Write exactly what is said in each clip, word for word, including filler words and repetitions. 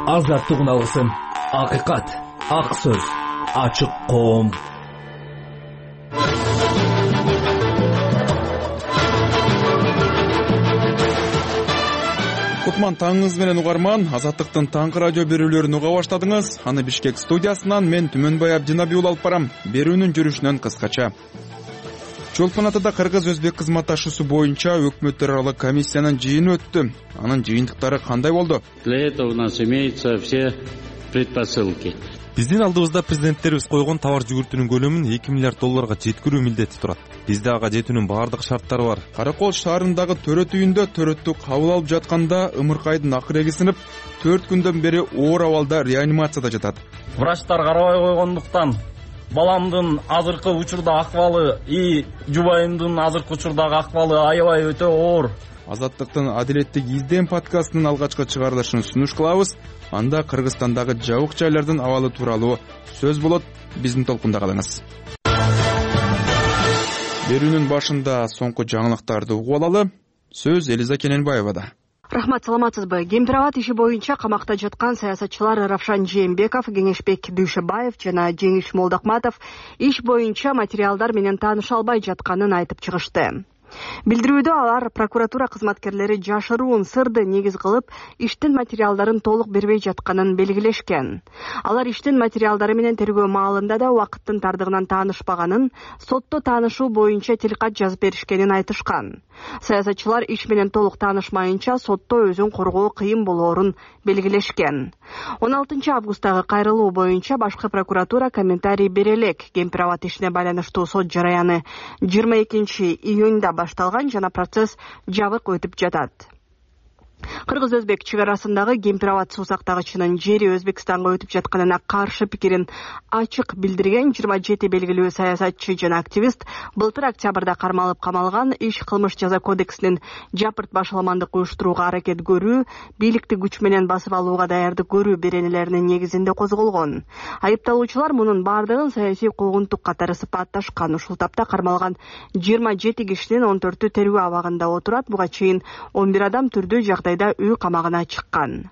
Азаттыгын алгысым, акыйкат, ак сөз, ачык коом. Кутман таңыңыз менен угарман, Азаттыктын таңкы радио берүүлөрүн уга баштадыңыз. Аны Бишкек студиясынан мен Түмөнбай Абдинабиул алып барам. Берүүнүн жүрүшүнөн кыскача. Чолпон атада кыргыз-өзбек кызматташуусу боюнча өкмөттөр аралык комиссиянын жыйыны өттү. Анын жыйынтыктары кандай болду? Для этого у нас имеются все предпосылки. Биздин алдыбызда президенттерибиз койгон товар жүгүртүүнүн көлөмүн эки миллиард долларга жеткирүү милдети турат. Бизде ага жетүүнүн баардык шарттары бар. Каракол шаарындагы төрөт үйүндө төрөттү кабыл алып жатканда ымыркайдын акыреги сынып, төрт күндөн бери оор абалда реанимацияда жатат. Врачтар карабай койгондуктан баламдын азыркы учурда акыбалы и жубайымдын азыркы учурдагы акыбалы аябай өтө оор. Азаттыктын адилеттик издем подкастынын алгачкы чыгарылышын сунуш кылабыз. Анда Кыргызстандагы жабык жайлардын абалы тууралуу сөз болот. Биздин толкунда калыңыз. Берүүнүн башында соңку жаңылыктарды угуп алалы. Сөз Элиза Кененбаевада. Рахмат, саламатсызбы? Гемпирабад иши боюнча камакта жаткан саясатчылар Равшан Жээнбеков, Кеңешбек Дүйшөбаев жана Жеңиш Молдокматов иш боюнча материалдар менен тааныша албай жатканын айтып чыгышты. Билдирүүдө алар прокуратура кызматкерлери жашыруун сырды негиз кылып, иштин материалдарын толук бербей жатканын белгилешкен. Алар иштин материалдары менен тергөө маалында да убакыттын тардыгынан таанышпаганын, сотто таанышуу боюнча тилкат жазып беришкенин айтышкан. Саясатчылар иш менен толук таанышмайынча сотто өзүн коргоо кыйын болоорун белгилешкен. он алтынчы августтагы кайрылуу боюнча башкы прокуратура комментарий бере элек. Гемпирабад ишине байланыштуу сот жараяны жыйырма экинчи июнда башталган жана процесс жабык өтүп жатат. Кыргыз-өзбек чек арасындагы Гемпирабад суу сактагычынын жери Өзбекстанга өтүп жатканына каршы пикирин ачык билдирген жыйырма жети белгилүү саясатчы жана активист былтыр октябрда кармалып камалган. Иш кылмыш жаза кодексинин жапырт башаламандык уюштурууга аракет көрүү, бийликти күч менен басып алууга даярдык көрүү беренелеринин негизинде козголгон. Айыпталуучулар мунун бардыгын саясий куугунтук катары сыпатташкан. Ушул тапта кармалган жыйырма жети кишинин он төртү тергөө абагында отурат. Буга чейин он бир адам түрдүү жагдайда үй камагына чыккан.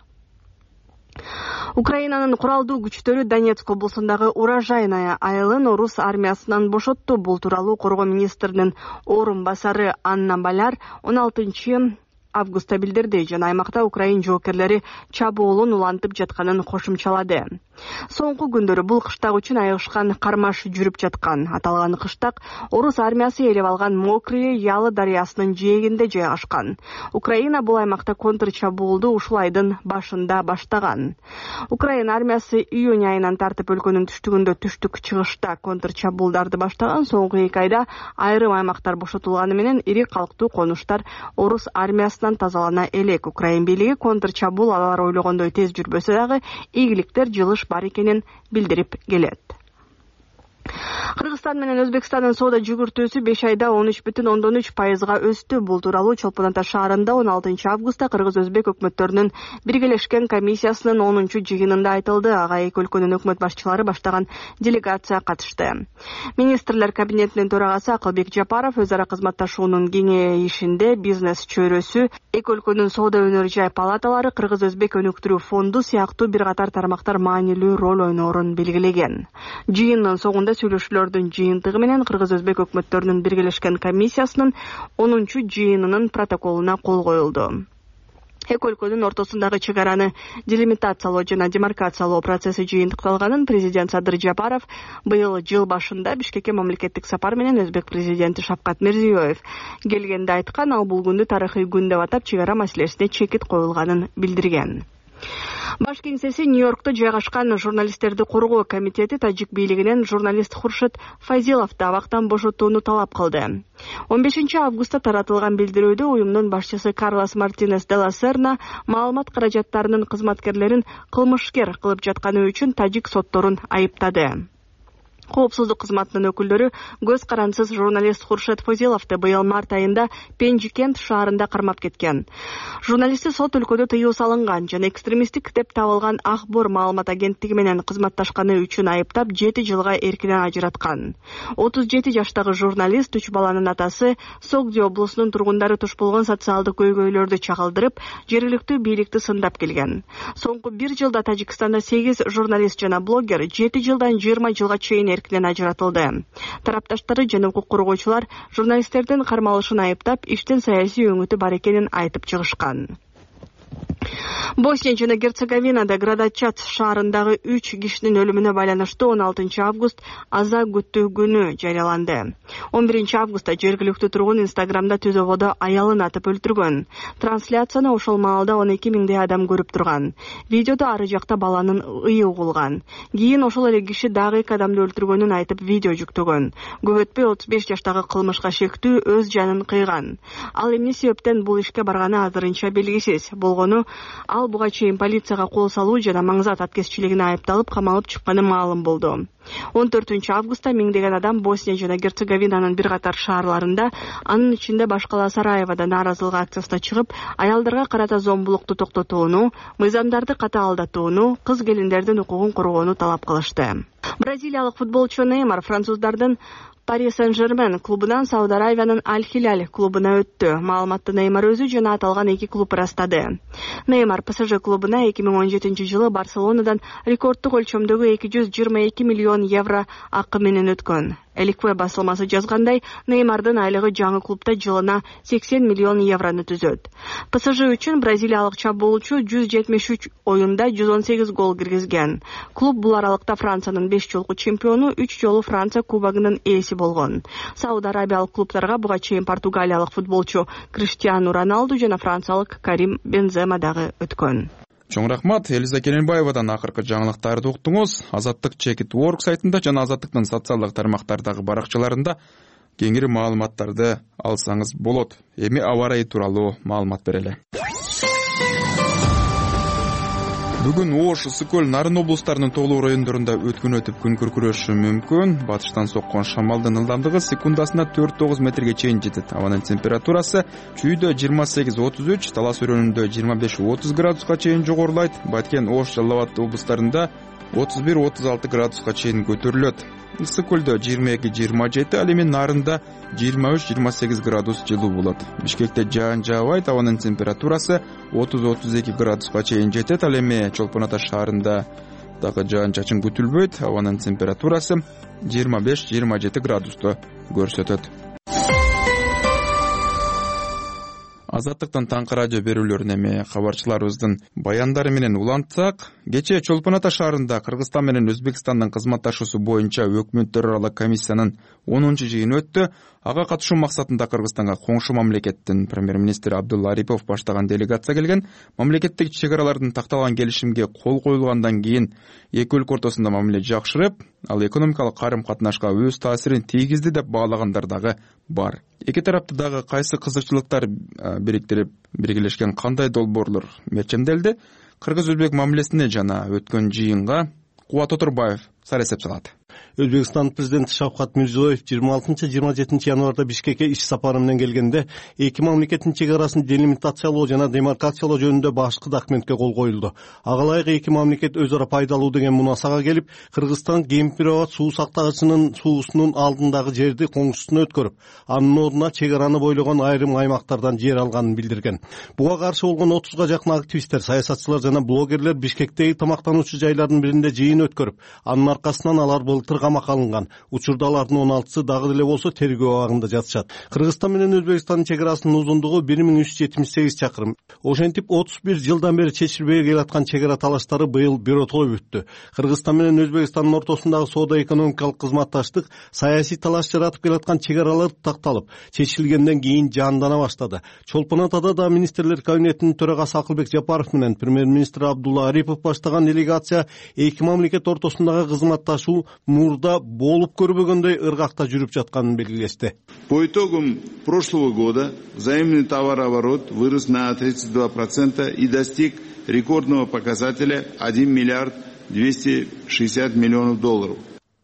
Украинанын куралдуу күчтөрү Донецк облусундагы Урожайная айылын орус армиясынан бошотту. Бул тууралуу коргоо министринин орун басары Анна Баляр он алтынчы августта билдирди жана аймакта Украин жоокерлери чабуулун улантып жатканын кошумчалады. Соңку күндөрү бул кыштак үчүн айыгышкан кармаш жүрүп жаткан. Аталган кыштак орус армиясы ээлеп алган Мокрые Ялы дарыясынын жээгинде жайгашкан. Украина бул аймакта контр чабуулду ушул айдын башында баштаган. Украина армиясы июнь айынан тартып өлкөнүн түштүгүндө түштүк чыгышта контр чабуулдарды баштаган. Соңку эки айда айрым аймактар бошотулганы менен ири калктуу конуштар орус армиясынан тазалана элек. Украин бийлиги контр чабуул алар ойлогондой тез жүрбөсө дагы ийгиликтер жылыш бар экенин билдирип келет. Кыргызстан менен Өзбекстандын соода жүгүртүүсү беш айда он үч бүтүн ондон үч пайызга өстү. Бул тууралуу Чолпон ата шаарында он алтынчы августта Кыргыз-Өзбек өкмөттөрүнүн биргелешкен комиссиясынын онунчу жыйынында айтылды. Ага эки өлкөнүн өкмөт башчылары баштаган делегация катышты. Министрлер кабинетинин төрагасы Акылбек Жапаров өз ара кызматташуунун кеңейишинде бизнес чөйрөсү, эки өлкөнүн соода өнөр жай палаталары, Кыргыз-Өзбек өнүктүрүү фонду сыяктуу бир катар тармактар маанилүү роль ойноорун белгилеген. Жыйындын соңунда сүйлөшүүлөрдүн жыйынтыгы менен Кыргыз-Өзбек өкмөттөрүнүн биргелешкен комиссиясынын онунчу жыйынынын протоколуна кол коюлду. Эки өлкөнүн ортосундагы чек араны делимитациялоо жана демаркациялоо процесси жыйынтыкталганын президент Садыр Жапаров быйыл жыл башында Бишкекке мамлекеттик сапар менен Өзбек президенти Шавкат Мирзиёев келгенде айткан. Ал бул күндү тарыхый күн деп атап, чек ара маселесине чекит коюлганын билдирген. Баш кеңсеси Нью-Йоркто жайгашкан журналисттерди коргоо комитети тажик бийлигинен журналист Хуршит Фазиловду абактан бошотууну талап кылды. он бешинчи августта таратылган билдирүүдө уюмдун башчысы Карлос Мартинес де ла Серна маалымат каражаттарынын кызматкерлерин кылмышкер кылып жатканы үчүн тажик сотторун айыптады. Коопсуздук кызматынын өкүлдөрү көз карансыз журналист Хуршет Фозиловду быйыл март айында Пенжикент шаарында кармап кеткен. Журналистти сот өлкөдө тыюу салынган жана экстремисттик деп табылган Акбор маалымат агенттиги менен кызматташканы үчүн айыптап жети жылга эркинен ажыраткан. отуз жети жаштагы журналист үч баланын атасы Согди облусунун тургундары туш болгон социалдык көйгөйлөрдү чагылдырып, жергиликтүү бийликти сындап келген. Соңку бир жылда Тажикстанда сегиз журналист жана блогер жети жылдан жыйырма жылга чейин эркинен ажыратылды. Тарапташтары жана укук коргоочулар журналисттердин кармалышын айыптап, иштин саясий өңүтү бар экенин айтып чыгышкан. Босния жана Герцеговинада Градачат шаарындагы үч кишинин өлүмүнө байланыштуу он алтынчы август аза күттүү күнү жарыяланды. он биринчи августта жергиликтүү тургун Инстаграмда түзөбодо аялын атып өлтүргөн. Трансляцияны ошол маалда он эки миңдей адам көрүп турган. Видеодо ары жакта баланын ыйы угулган. Кийин ошол эле киши дагы эки адамды өлтүргөнүн айтып видео жүктөгөн. Көп өтпөй отуз беш жаштагы кылмышка шектүү өз жанын кыйган. Ал эмне себептен бул ишке барганы азырынча белгисиз. Болгону ал буга чейин полицияга кол салуу жана маңзат аткезчилигине айыпталып камалып чыкканы маалым болду. он төртүнчү августта миңдеген адам Босния жана Герцеговинанын бир катар шаарларында, анын ичинде Башкала Сараевада нааразылык акциясына чыгып, аялдарга карата зомбулукту токтотууну, мыйзамдарды ката алдатууну, кыз келиндердин укугун коргоону талап кылышты. Бразилиялык футболчу Неймар француздардын Пари Сен-Жермен клубунан Сауд Аравиянын Аль-Хиляль клубуна өттү. Маалыматты Неймар өзү жана аталган эки клуб ырастады. Неймар ПСЖ клубуна эки миң он жетинчи жылы Барселонадан рекорддук өлчөмдөгү эки жүз жыйырма эки миллион евро акы менен өткөн. Эликве басылмасы жазгандай, Неймардын айлыгы жаңы клубда жылына сексен миллион еврону түзөт. ПСЖ үчүн бразилиялык чабуулчу жүз жетимиш үч оюнда жүз он сегиз гол киргизген. Клуб бул аралыкта Франциянын беш жолку чемпиону, үч жолу Франция кубогунун ээси болгон. Сауд Арабиялык клубтарга буга чейин португалиялык футболчу Криштиану Роналду жана франциялык Карим Бензема дагы өткөн. Чоң рахмат. Элиза Керенбаевадан акыркы жаңылыктарды уктуңуз. Азаттык Чекит Work сайтында жана Азаттыктын социалдык тармактардагы баракчаларында кеңири маалыматтарды алсаңыз болот. Эми аба ырайы тууралуу маалымат берели. Бүгүн Ош, Ысык көл, Нарын облустарынын тоолуу райондорунда өткөн өтүп күн күркүрөшү мүмкүн. Батыштан соккон шамалдын ылдамдыгы секундасына төрт тогуз метрге чейин жетет. Абанын температурасы чүйдө жыйырма сегиз отуз үч, Талас өрөөнүндө жыйырма беш отуз градуска чейин жогорулайт. Баткен, Ош, Жалал Абад облустарында отуз бир отуз алты градуска чейин көтөрүлөт. Ысык көлдө жыйырма эки жыйырма жети, ал эми Нарында жыйырма үч жыйырма сегиз градус жылуу болот. Бишкекте жаан жаабайт, абанын температурасы отуз отуз эки градуска чейин жетет. Ал эми Чолпон Ата шаарында дагы жаан чачын күтүлбөйт. Абанын температурасы жыйырма беш жыйырма жети градусту көрсөтөт. Азаттыктын таңкы радио берүүлөрүн эми кабарчыларыбыздын баяндары менен улантсак, кечээ Чолпон Ата шаарында Кыргызстан менен Өзбекстандын кызматташуусу боюнча өкмөттөр аралык комиссиянын онунчу жыйыны өттү. Ага катышуу максатында Кыргызстанга коңшу мамлекеттин премьер-министри Абдулла Арипов баштаган делегация келген. Мамлекеттик чек аралардын такталган келишимге кол коюлгандан кийин эки өлкө ортосунда мамиле жакшырып, ал экономикалык карым-катнашка өз таасирин тийгизди деп баалагандар дагы бар. Эки тарапты дагы кайсы кызыкчылыктар бириктирип биргелешкен кандай долбоорлор мерчемделди? Кыргыз-өзбек мамилесине жана өткөн жыйынга Кубат Отурбаев сар эсеп салат. Өзбекстан президенти Шавкат Мирзиёев жыйырма алтынчы жыйырма жетинчи январда Бишкекке иш сапары менен келгенде эки мамлекеттин чек арасын делимитациялоо жана демаркациялоо жөнүндө башкы документке кол коюлду. Ага ылайык эки мамлекет өз ара пайдалуу деген мунасага келип, Кыргызстан Кемпирабад суу сактагычынын суусунун алдындагы жерди коңшусуна өткөрүп, анын ордуна чек араны бойлогон айрым аймактардан жер алганын билдирген. Буга каршы болгон отузга жакын активисттер, саясатчылар жана блогерлер Бишкектеги тамактануучу жайлардын биринде жыйын өткөрүп, анын аркасынан алар былтыр камакка алынган. Учурда алардын он алтысы дагы деле болсо тергөө абагында жатышат. Кыргызстан менен Өзбекстандын чек арасынын узундугу бир миң үч жүз жетимиш сегиз чакырым. Ошентип отуз бир жылдан бери чечилбей келаткан чек ара талаштары быйыл биротоло бүттү. Кыргызстан менен Өзбекстандын ортосундагы соода-экономикалык кызматташтык, саясий талаш жаратып келаткан чек аралар такталып, чечилгенден кийин жандана баштады. Чолпон Атада да министрлер кабинетинин төрагасы Акылбек Жапаров менен премьер-министр Абдулла Арипов баштаган делегация эки мамлекет ортосундагы кызматташуу мурда болуп көрбөгөндөй ыргакта жүрүп жатканын белгилешти. По итогам прошлого года взаимный товарооборот вырос на тридцать два процента и достиг рекордного показателя один миллиард двести шестьдесят миллионов долларов.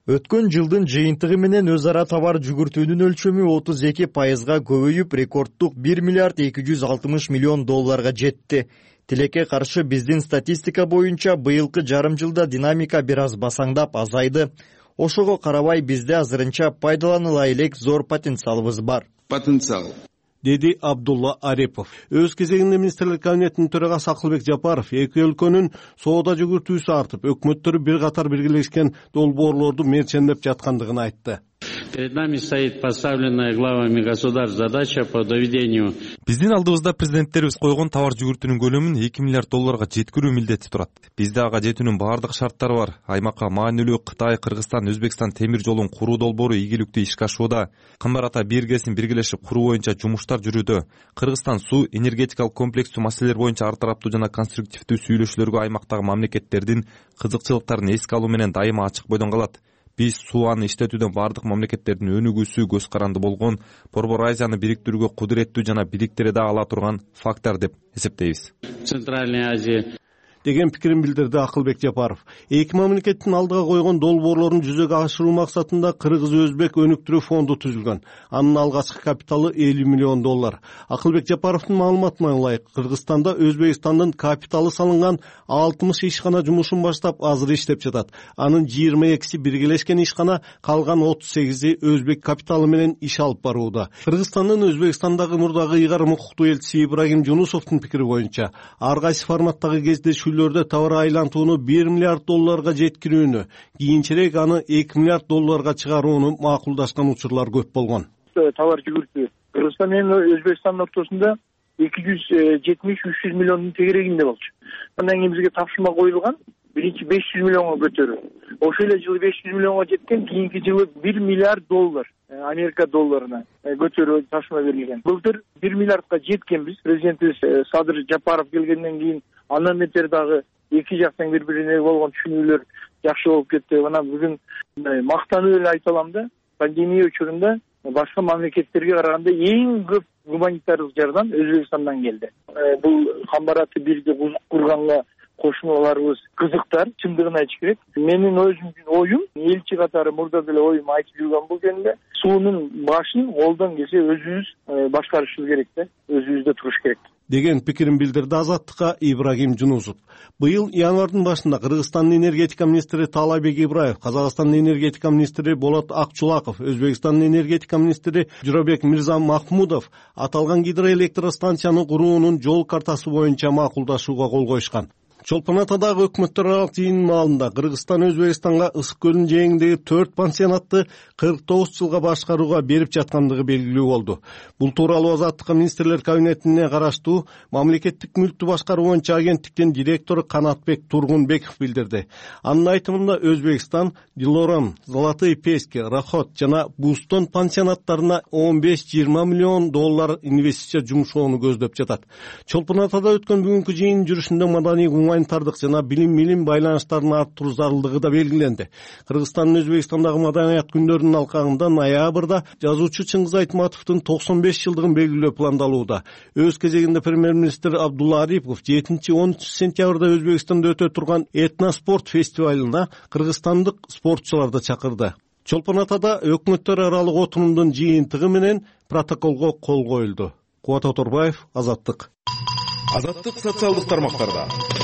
Өткөн жылдын жыйынтыгы менен өз ара товар жүгүртүүнүн өлчөмү отуз эки пайызга көбөйүп, рекорддук бир миллиард эки жүз алтымыш миллион долларга жетти. Тилекке каршы биздин статистика боюнча быйылкы жарым жылда динамика бир аз басаңдап азайды. Ошого карабай бизде азырынча пайдаланыла элек зор потенциалыбыз бар. Потенциал. Деди Абдулла Арипов. Өз кезегинде министрлер кабинетинин төрагасы Акылбек Жапаров эки өлкөнүн соода жүгүртүүсү артып, өкмөттөрү бир катар биргелешкен долбоорлорду мерчендеп жаткандыгын айтты. Перед нами стоит поставленная главами государств задача по доведению. Биздин алдыбызда президенттерибиз койгон товар жүгүртүүнүн көлөмүн эки миллиард долларга жеткирүү милдети турат. Бизде ага жетүүнүн баардык шарттары бар. Аймакка маанилүү Кытай, Кыргызстан, Өзбекстан темир жолун куруу долбоору ийгиликтүү ишке ашууда. Кымбар ата биргесин биргелешип куруу боюнча жумуштар жүрүүдө. Кыргызстан суу энергетикалык комплекстүү маселелер боюнча ар тараптуу жана конструктивдүү сүйлөшүүлөргө аймактагы мамлекеттердин кызыкчылыктарын эске алуу менен дайыма ачык бойдон калат. Биз суу аны иштетүүдө бардык мамлекеттердин өнүгүүсү көз каранды болгон, Борбор Азияны бириктирүүгө кудуреттүү жана бириктире да ала турган фактор деп эсептейбиз. Центральная Азия деген пикирин билдирди Акылбек Жапаров. Эки мамлекеттин алдыга койгон долбоорлорун жүзөгө ашыруу максатында Кыргыз-Өзбек өнүктүрүү фонду түзүлгөн. Анын алгачкы капиталы элүү миллион доллар. Акылбек Жапаровдун маалыматына ылайык, Кыргызстанда Өзбекстандын капиталы салынган алтымыш ишкана жумушун баштап азыр иштеп жатат. Анын жыйырма экиси биргелешкен ишкана, калган отуз сегизи өзбек капиталы менен иш алып барууда. Кыргызстандын Өзбекстандагы мурдагы ыйгарым укуктуу элчиси Ибрагим Жунусовдун пикири боюнча, ар кайсы форматтагы кездешүүлөрдө товар айлантууну бир миллиард долларга жеткирүүнү, кийинчерээк аны эки миллиард долларга чыгарууну макулдашкан учурлар көп болгон. Товар жүгүртүү Кыргызстан менен Өзбекстандын ортосунда эки жүз жетимиш үч жүз миллиондун тегерегинде болчу. Андан кийин бизге тапшырма коюлган, биринчи беш жүз миллионго көтөрүү. Ошол эле жылы беш жүз миллионго жеткен, кийинки жылы бир миллиард доллар Америка долларына көтөрүү тапшырма берилген. Былтыр бир миллиардка жеткенбиз. Президентибиз Садыр Жапаров келгенден кийин андан бетер дагы эки жактан бири бирине болгон түшүнүүлөр жакшы болуп кетти. Мына бүгүн мактанып эле айта алам да, пандемия учурунда башка мамлекеттерге караганда эң көп гуманитардык жардам Өзбекстандан келди. Бул Камбар аты бирди курганга кошуналарыбыз кызыктар, чындыгын айтыш керек. Менин өзүмдүн оюм, элчи катары мурда деле оюм айтып жүргөн бул жөнүндө, суунун башын колдон келсе өзүбүз башкарышыбыз керек да, өзүбүздө туруш керек деген пикирин билдирди Азаттыкка Ибрагим Жунусов. Быйыл январдын башында Кыргызстандын энергетика министри Таалайбек Ибраев, Казакстандын энергетика министри Болот Акчулаков, Өзбекстандын энергетика министри Журабек Мирза Махмудов аталган гидроэлектростанцияны куруунун жол картасы боюнча макулдашууга кол коюшкан. Чолпон Атадагы өкмөттөр аралык жыйын маалында Кыргызстан Өзбекстанга Ысык көлүнүн жээгиндеги төрт пансионатты кырк тогуз жылга башкарууга берип жаткандыгы белгилүү болду. Бул тууралуу Азаттыкка министрлер кабинетине караштуу мамлекеттик мүлктү башкаруу боюнча агенттиктин директору Канатбек Тургунбеков билдирди. Анын айтымында Өзбекстан Дилорам, Золотые Пески, Рахот жана Бустон пансионаттарына он беш жыйырма миллион доллар инвестиция жумшоону көздөп жатат. Чолпон Атада өткөн бүгүнкү жыйын жүрүшүндө маданий гуманитардык жана билим-милим байланыштарын арттыруу зарылдыгы да белгиленди. Кыргызстандын Өзбекстандагы маданият күндөрүнүн алкагында ноябрда жазуучу Чыңгыз Айтматовдун токсон беш жылдыгын белгилөө пландалууда. Өз кезегинде премьер-министр Абдулла Арипов жетинчи онунчу сентябрда Өзбекстанда өтө турган этноспорт фестивалына кыргызстандык спортчуларды чакырды. Чолпон Атада өкмөттөр аралык отурумдун жыйынтыгы менен протоколго кол коюлду. Кубат Оторбаев, Азаттык. Азаттык социалдык тармактарда.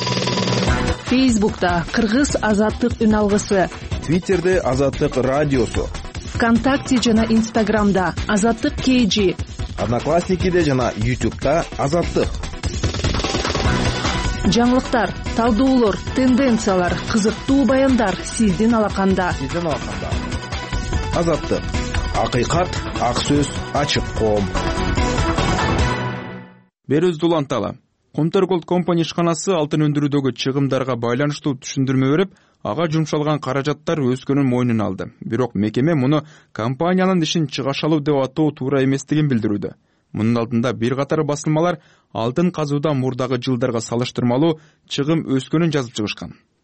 Фейсбукта Кыргыз Азаттык үн алгысы. Твиттерде Азаттык радиосу. ВКонтакте жана Инстаграмда Азаттык кей джи. Одноклассникиде жана Ютубта Азаттык. Жаңылыктар, талдоолор, тенденциялар, кызыктуу баяндар сиздин алаканда. Сиздин алаканда. Азаттык. Акыйкат, ак сөз, ачык коом. Берүүбүз уланталы. Comter Gold Company ишканасы алтын өндүрүүдөгү чыгымдарга байланыштуу түшүндүрмө берип, ага жумшалган каражаттар өскөнүн мойнуна алды. Бирок мекеме муну компаниянын ишин чыгашалуу деп атоо туура эместигин билдирүүдө. Мунун алдында бир катар басылмалар алтын казууда мурдагы жылдарга салыштырмалуу чыгым өскөнүн жазып чыгышкан.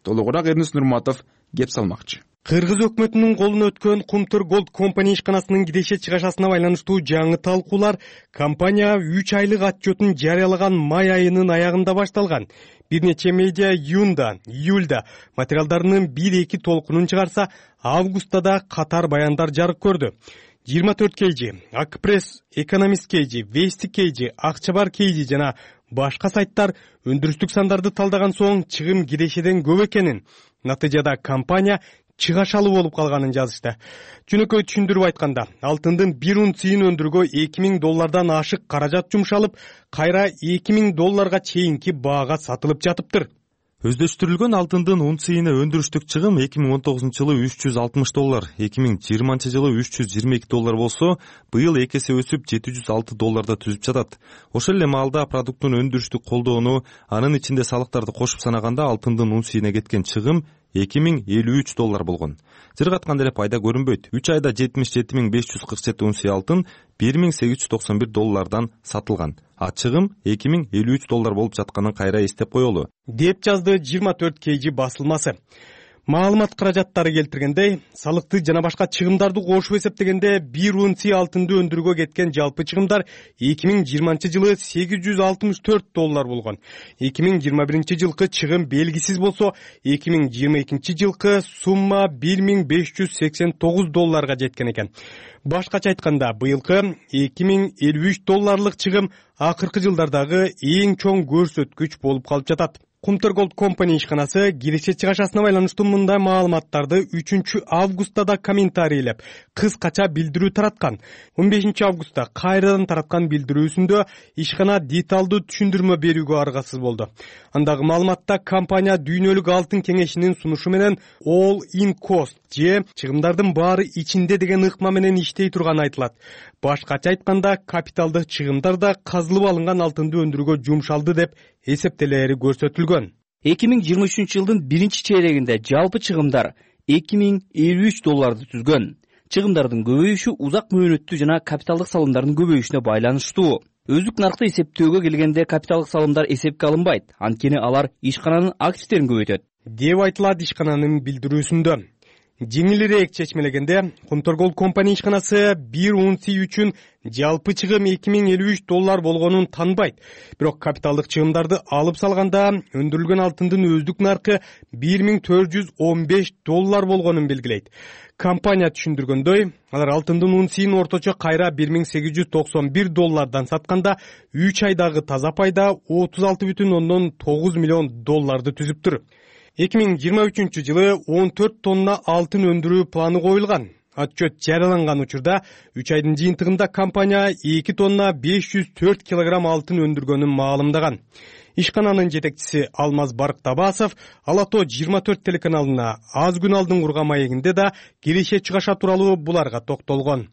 толугураак Эрнис Нурматов кеп салмакчы. Кыргыз өкмөтүнүн колуна өткөн Кумтур Голд компания ишканасынын киреше чыгашасына байланыштуу жаңы талкуулар компания үч айлык отчетун жарыялаган май айынын аягында башталган. Бир нече медиа июнда, июльда материалдарынын бир-эки толкунун чыгарса, августта да катар баяндар жарык көрдү. жыйырма төрт кей жи, Акпресс, Экономист кей жи, Вести кей жи, Акчабар кей жи жана башка сайттар өндүрүштүк сандарды талдаган соң чыгым кирешеден көп экенин, натыйжада компания чыгашалуу болуп калганын жазышты. Жөнөкөй түшүндүрүп айтканда, алтындын бир унциясын өндүрүүгө эки миң доллардан ашык каражат жумшалып, кайра эки миң долларга чейинки баага сатылып жатыптыр. Өздөштүрүлгөн алтындын унциясыны өндүрүштүк чыгым эки миң он тогузунчу жылы үч жүз алтымыш доллар, эки миң жыйырманчы жылы үч жүз жыйырма эки доллар болсо, быйыл эки эсе өсүп жети жүз алты долларда түзүп жатат. Ошол эле маалда продукттун өндүрүштүк колдоону, анын ичинде салыктарды кошуп санаганда алтындын унциясына кеткен чыгым эки миң элүү үч доллар болгон. Жыргатканда эле пайда көрүнбөйт. үч айда жетимиш жети миң беш жүз кырк жети унция алтын бир миң сегиз жүз токсон бир доллардан сатылган. А чыгым эки миң элүү үч доллар болуп жатканын кайра эстеп коелу, деп жазды жыйырма төрт кей жи басылмасы. Маалымат каражаттары келтиргендей, салыкты жана башка чыгымдарды кошуп эсептегенде бир унция алтынды өндүрүүгө кеткен жалпы чыгымдар эки миң жыйырманчы жылы сегиз жүз алтымыш төрт доллар болгон. эки миң жыйырма биринчи жылкы чыгым белгисиз болсо, эки миң жыйырма экинчи жылкы сумма бир миң беш жүз сексен тогуз долларга жеткен экен. Башкача айтканда, быйылкы эки миң элүү үч долларлык чыгым акыркы жылдардагы эң чоң көрсөткүч болуп калып жатат. Кумтур Голд компания ишканасы киреше чыгашасына байланыштуу мындай маалыматтарды үчүнчү августта да комментарийлеп, кыскача билдирүү тараткан. он бешинчи августта кайрадан тараткан билдирүүсүндө ишкана деталдуу түшүндүрмө берүүгө аргасыз болду. Андагы маалыматта компания дүйнөлүк алтын кеңешинин сунушу менен all in cost же чыгымдардын баары ичинде деген ыкма менен иштей турганы айтылат. Башкача айтканда, капиталдык чыгымдар да казылып алынган алтынды өндүрүүгө жумшалды деп эсептелери көрсөтүлгөн. эки миң жыйырма үчүнчү жылдын биринчи чейрегинде жалпы чыгымдар эки миң элүү үч долларды түзгөн. Чыгымдардын көбөйүшү узак мөөнөттүү жана капиталдык салымдардын көбөйүшүнө байланыштуу. Өздүк наркты эсептөөгө келгенде капиталдык салымдар эсепке алынбайт, анткени алар ишкананын активдерин көбөйтөт, деп айтылат ишкананын билдирүүсүндө. Жеңилирээк чечмелегенде, Кумтур Голд компания ишканасы бир унция үчүн жалпы чыгым эки миң элүү үч доллар болгонун танбайт. Бирок капиталдык чыгымдарды алып салганда, өндүрүлгөн алтындын өздүк наркы бир миң төрт жүз он беш доллар болгонун белгилейт. Компания түшүндүргөндөй, алар алтындын унциясын орточо кайра бир миң сегиз жүз токсон бир доллардан сатканда, үч айдагы таза пайда отуз алты бүтүн ондон тогуз миллион долларды түзүптүр. эки миң жыйырма үчүнчү жылы он төрт тонна алтын өндүрүү планы коюлган. Отчет жарыяланган учурда үч айдын жыйынтыгында компания эки тонна беш жүз төрт килограмм алтын өндүргөнүн маалымдаган. Ишкананын жетекчиси Алмаз Барктабасов Ала Тоо жыйырма төрт телеканалына аз күн алдын курган маегинде да киреше чыгаша тууралуу буларга токтолгон.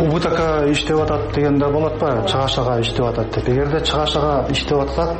УБТК иштеп атат дегенде болот ба, чыгашага иштеп атат деп. Эгерде чыгашага иштеп атсак,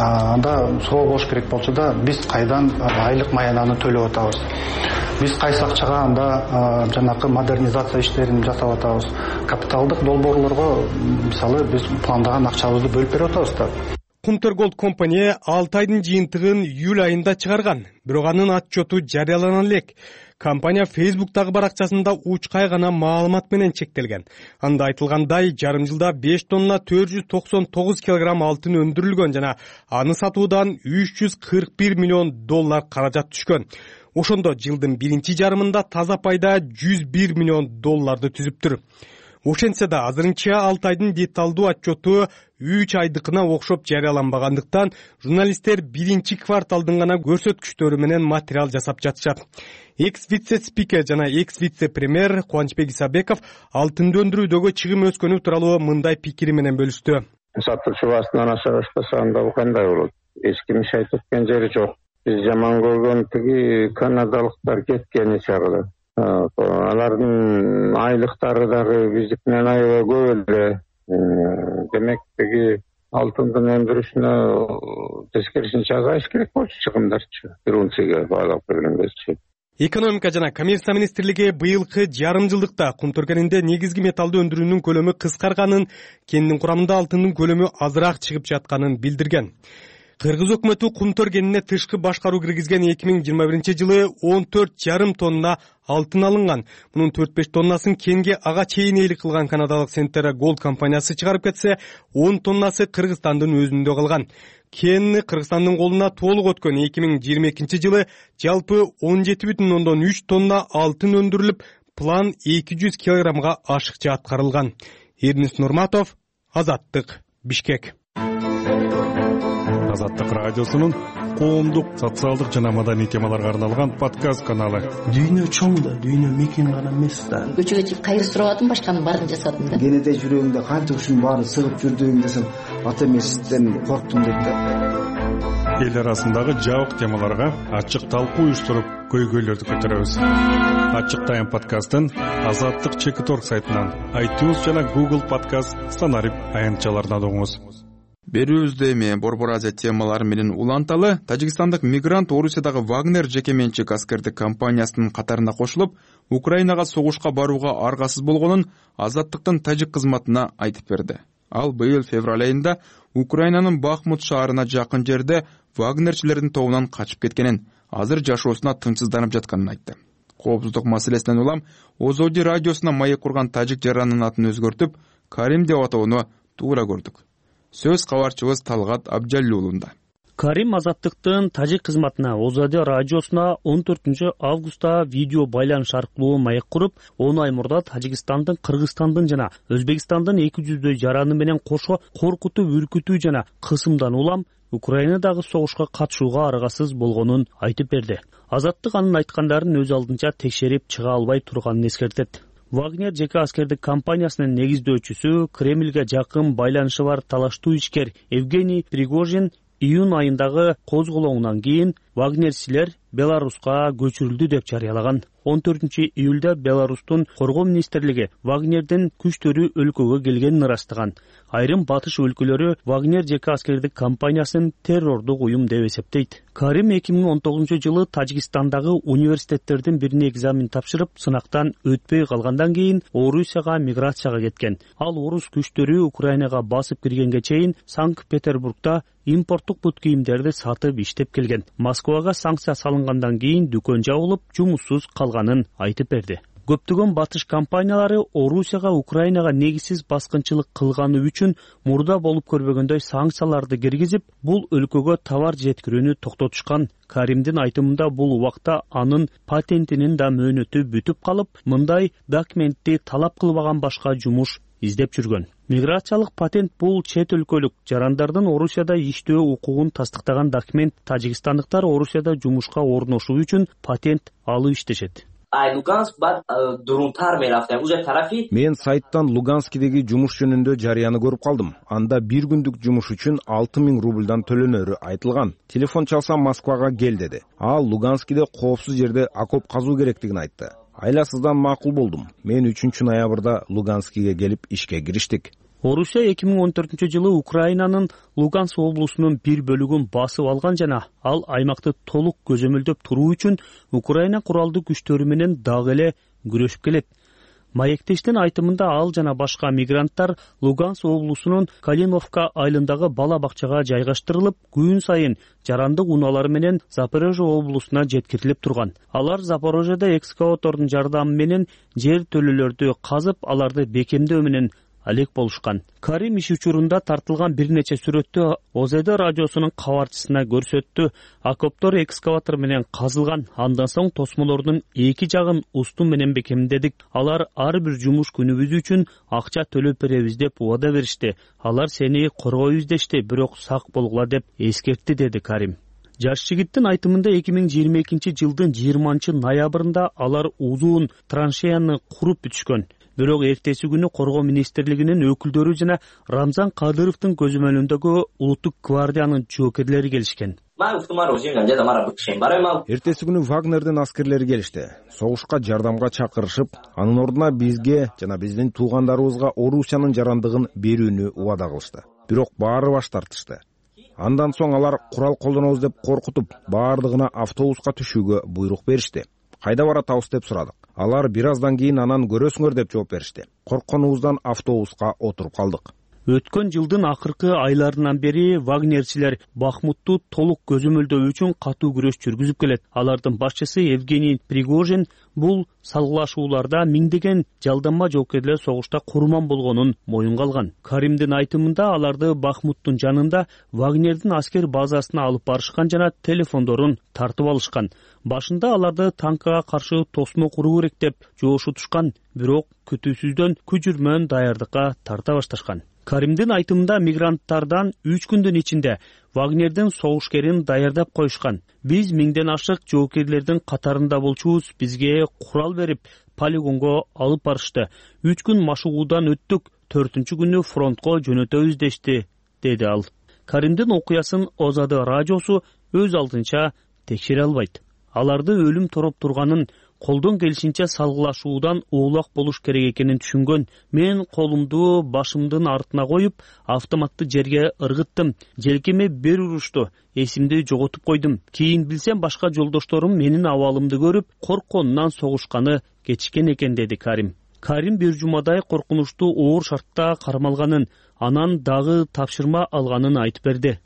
анда суроо болуш керек болчу да, биз кайдан айлык маянаны төлөп атабыз? Биз кайсы акчага анда жанакы модернизация иштерин жасап атабыз? Капиталдык долбоорлорго мисалы биз пландаган акчабызды бөлүп берип атабыз да. Кумтур Голд компания алты айдын жыйынтыгын июль айында чыгарган, бирок анын отчету жарыялана элек. Компания Facebook'тагы баракчасында учкай гана маалымат менен чектелген. Анда айтылгандай, жарым жылда беш тонна төрт жүз токсон тогуз килограмм алтын өндүрүлгөн жана аны сатуудан үч жүз кырк бир миллион доллар каражат түшкөн. Ошондо жылдын биринчи жарымында таза пайда жүз бир миллион долларды түзүптүр. Ошентсе да азырынча алты айдын деталдуу отчету үч айдыкына окшоп жарыяланбагандыктан, журналисттер биринчи кварталдын гана көрсөткүчтөрү менен материал жасап жатышат. Экс-вице-спикер жана экс-вице-премьер Кубанычбек Исабеков алтынды өндүрүүдөгү чыгым өскөнү тууралуу мындай пикири менен бөлүштү. Сатуучу баасынан аша баштаса анда бул кандай болот? Эч ким иш айтып өткөн жери жок. Биз жаман көргөн тиги канадалыктар кеткени чагы. Алардын айлыктары дагы биздикинен аябай көп эле. Демек тиги алтындын өндүрүшүнө тескерисинче азайыш керек болчу чыгымдарчы. бир унцияга баалап келгенде. Экономика жана коммерция министрлиги быйылкы жарым жылдыкта Кумтур кенинде негизги металлды өндүрүүнүн көлөмү кыскарганын, кендин курамында алтындын көлөмү азыраак чыгып жатканын билдирген. Кыргыз өкмөтү кум төргенине тышкы башкаруу киргизген эки миң жыйырма биринчи жылы он төрт жарым тонна алтын алынган. Мунун төрт беш тоннасын Кенге ага чейин ээлик кылган канадалык Centera Gold компаниясы чыгарып кетсе, он тоннасы Кыргызстандын өзүндө калган. Кенни Кыргызстандын колуна толук өткөн эки миң жыйырма экинчи жылы жалпы он жети бүтүн ондон үч тонна алтын өндүрүлүп, план эки жүз килограммга ашыкча аткарылган. Эрнис Нурматов, Азаттык, Бишкек. Азаттык радиосунун коомдук, социалдык жана маданий темаларга арналган подкаст каналы. Дүйнө чоң да, дүйнө мекен гана эмес да. Көчөгө чыгып кайыр сурап атам, башканын баарын жасадым да. Кенеде жүрөгүмдө канча ушунун баары сыгып жүрдүм десем, ата эмесизден корктум дейт да. Эл арасындагы жабык темаларга ачык талкуу уюштуруп, көйгөйлөрдү көтөрөбүз. Ачык тайм подкастын Азаттык чекит точка орг сайтынан, iTunes жана Google подкаст станарип аянтчаларынан угуңуз. Берүүбүздө эми Борбор Азия темалары менен уланталы тажикстандык мигрант Орусиядагы Вагнер жеке менчик аскердик компаниясынын катарына кошулуп, Украинага согушка барууга аргасыз болгонун Азаттыктын тажик кызматына айтып берди. Ал быйыл февраль айында Украинанын Бахмут шаарына жакын жерде Вагнерчилердин тобунан качып кеткенин, азыр жашоосуна тынчсызданып жатканын айтты. Коопсуздук маселесинен улам Озоди радиосуна маек курган тажик жаранынын атын өзгөртүп, Карим деп атоону туура көрдүк. Сөз кабарчыбыз Талгат Абжаллуулунда. Карим Азаттыктын тажик кызматына Озоди радиосуна он төртүнчү августта видео байланыш аркылуу маек куруп, он ай мурда Тажикстандын, Кыргызстандын жана Өзбекстандын эки жүздөй жараны менен кошо коркутуп, үркүтүү жана кысымдан улам Украинадагы согушка катышууга аргасыз болгонун айтып берди. Азаттык анын айткандарын өз алдынча текшерип чыга албай турганын эскертет. Вагнер жеке аскердик компаниясынын негиздөөчүсү, Кремльге жакын байланышы бар талаштуу ишкер Евгений Пригожин июнь айындагы козголоңунан кийин Вагнерчилер Беларуска көчүрүлдү деп жарыялаган. он төртүнчү июлда Беларустун коргоо министрлиги Вагнердин күчтөрү өлкөгө келгенин ырастаган. Айрым батыш өлкөлөрү Вагнер жеке аскердик компаниясын террордук уюм деп эсептейт. Карим эки миң он тогузунчу жылы Тажикстандагы университеттердин бирине экзамен тапшырып, сынактан өтпөй калгандан кийин Орусияга миграцияга кеткен. Ал орус күчтөрү Украинага басып киргенге чейин Санкт-Петербургда импорттук бут кийимдерди сатып иштеп келген. Москвага санкция салынгандан кийин дүкөн жабылып, жумуссуз калганын айтып берди. Көптөгөн батыш компаниялары Орусияга Украинага негизсиз баскынчылык кылганы үчүн мурда болуп көрбөгөндөй санкцияларды киргизип, бул өлкөгө товар жеткирүүнү токтотушкан. Каримдин айтымында бул убакта анын патентинин да мөөнөтү бүтүп калып, мындай документти талап кылбаган башка жумуш издеп жүргөн. Миграциялык патент бул чет өлкөлүк жарандардын Орусияда иштөө укугун тастыктаган документ. Тажикстандыктар Орусияда жумушка орношуу үчүн патент алып иштешет. Мен сайттан Луганскидеги жумуш жөнүндө жарыяны көрүп калдым. Анда бир күндүк жумуш үчүн алты миң рубльдан төлөнөрү айтылган. Телефон чалсам Москвага кел деди. Ал Луганскиде коопсуз жерде окоп казуу керектигин айтты. Айласыздан макул болдум. Мен үчүнчү ноябрда Луганскиге келип ишке кириштик. Орусия эки миң он төртүнчү жылы Украинанын Луганск облусунун бир бөлүгүн басып алган жана ал аймакты толук көзөмөлдөп туруу үчүн Украина куралдуу күчтөрү менен дагы эле күрөшүп келет. Маектештин айтымында ал жана башка мигранттар Луганск облусунун Калиновка айылындагы бала бакчага жайгаштырылып, күн сайын жарандык унаалары менен Запорожье облусуна жеткирилип турган. Алар Запорожьеда экскаватордун жардамы менен жер төлөлөрдү казып, аларды бекемдөө менен алек болушкан. Карим иш учурунда тартылган бир нече сүрөттү Озоди радиосунун кабарчысына көрсөттү. Окоптор экскаватор менен казылган. Андан соң тосмолордун эки жагын устун менен бекемдедик. Алар ар бир жумуш күнүбүз үчүн акча төлөп беребиз деп убада беришти. Алар сени коргойбуз дешти, бирок сак болгула деп эскертти, деди Карим. Жаш жигиттин айтымында эки миң жыйырма экинчи жылдын жыйырманчы ноябрында алар узун траншеяны куруп бүтүшкөн. Бирок эртеси күнү коргоо министрлигинин өкүлдөрү жана Рамзан Кадыровдун көзөмөлүндөгү улуттук гвардиянын жоокерлери келишкен. Эртеси күнү Вагнердин аскерлери келишти. Согушка жардамга чакырышып, анын ордуна бизге жана биздин туугандарыбызга Орусиянын жарандыгын берүүнү убада кылышты. Бирок баары баш тартышты. Андан соң алар курал колдонобуз деп коркутуп, баардыгына автобуска түшүүгө буйрук беришти. Кайда баратабыз деп сурадык. Алар бир аздан кийин анан көрөсүңөр деп жооп беришти. Коркконубуздан автобуска отуруп калдык. Өткөн жылдын акыркы айларынан бери вагнерчилер Бахмутту толук көзөмөлдөө үчүн катуу күрөш жүргүзүп келет. Алардын башчысы Евгений Пригожин бул салгылашууларда миңдеген жалданма жоокерлер согушта курман болгонун моюнга алган. Каримдин айтымында аларды Бахмуттун жанында Вагнердин аскер базасына алып барышкан жана телефондорун тартып алышкан. Башында аларды танкага каршы тосмо куруу керек деп жоошутушкан, бирок күтүүсүздөн күжүрмөн даярдыкка тарта башташкан. Каримдин айтымында мигранттардан үч күндүн ичинде Вагнердин согушкерин даярдап коюшкан. Биз миңден ашык жоокерлердин катарында болчубуз, бизге курал берип, полигонго алып барышты. Үч күн машыгуудан өттүк, төртүнчү күнү фронтко жөнөтөбүз дешти, деди ал. Каримдин окуясын Озады радиосу өз алдынча текшере албайт. Аларды өлүм тороп турганын, колдон келишинче салгылашуудан оолак болуш керек экенин түшүнгөн. Мен колумду башымдын артына коюп, автоматты жерге ыргыттым. Желкеме бир урушту. Эсимди жоготуп койдум. Кийин билсем башка жолдошторум менин абалымды көрүп, коркконунан согушканы кечиккен экен, деди Карим. Карим бир жумадай коркунучтуу оор шартта кармалганын, анан дагы тапшырма алганын айтып берди.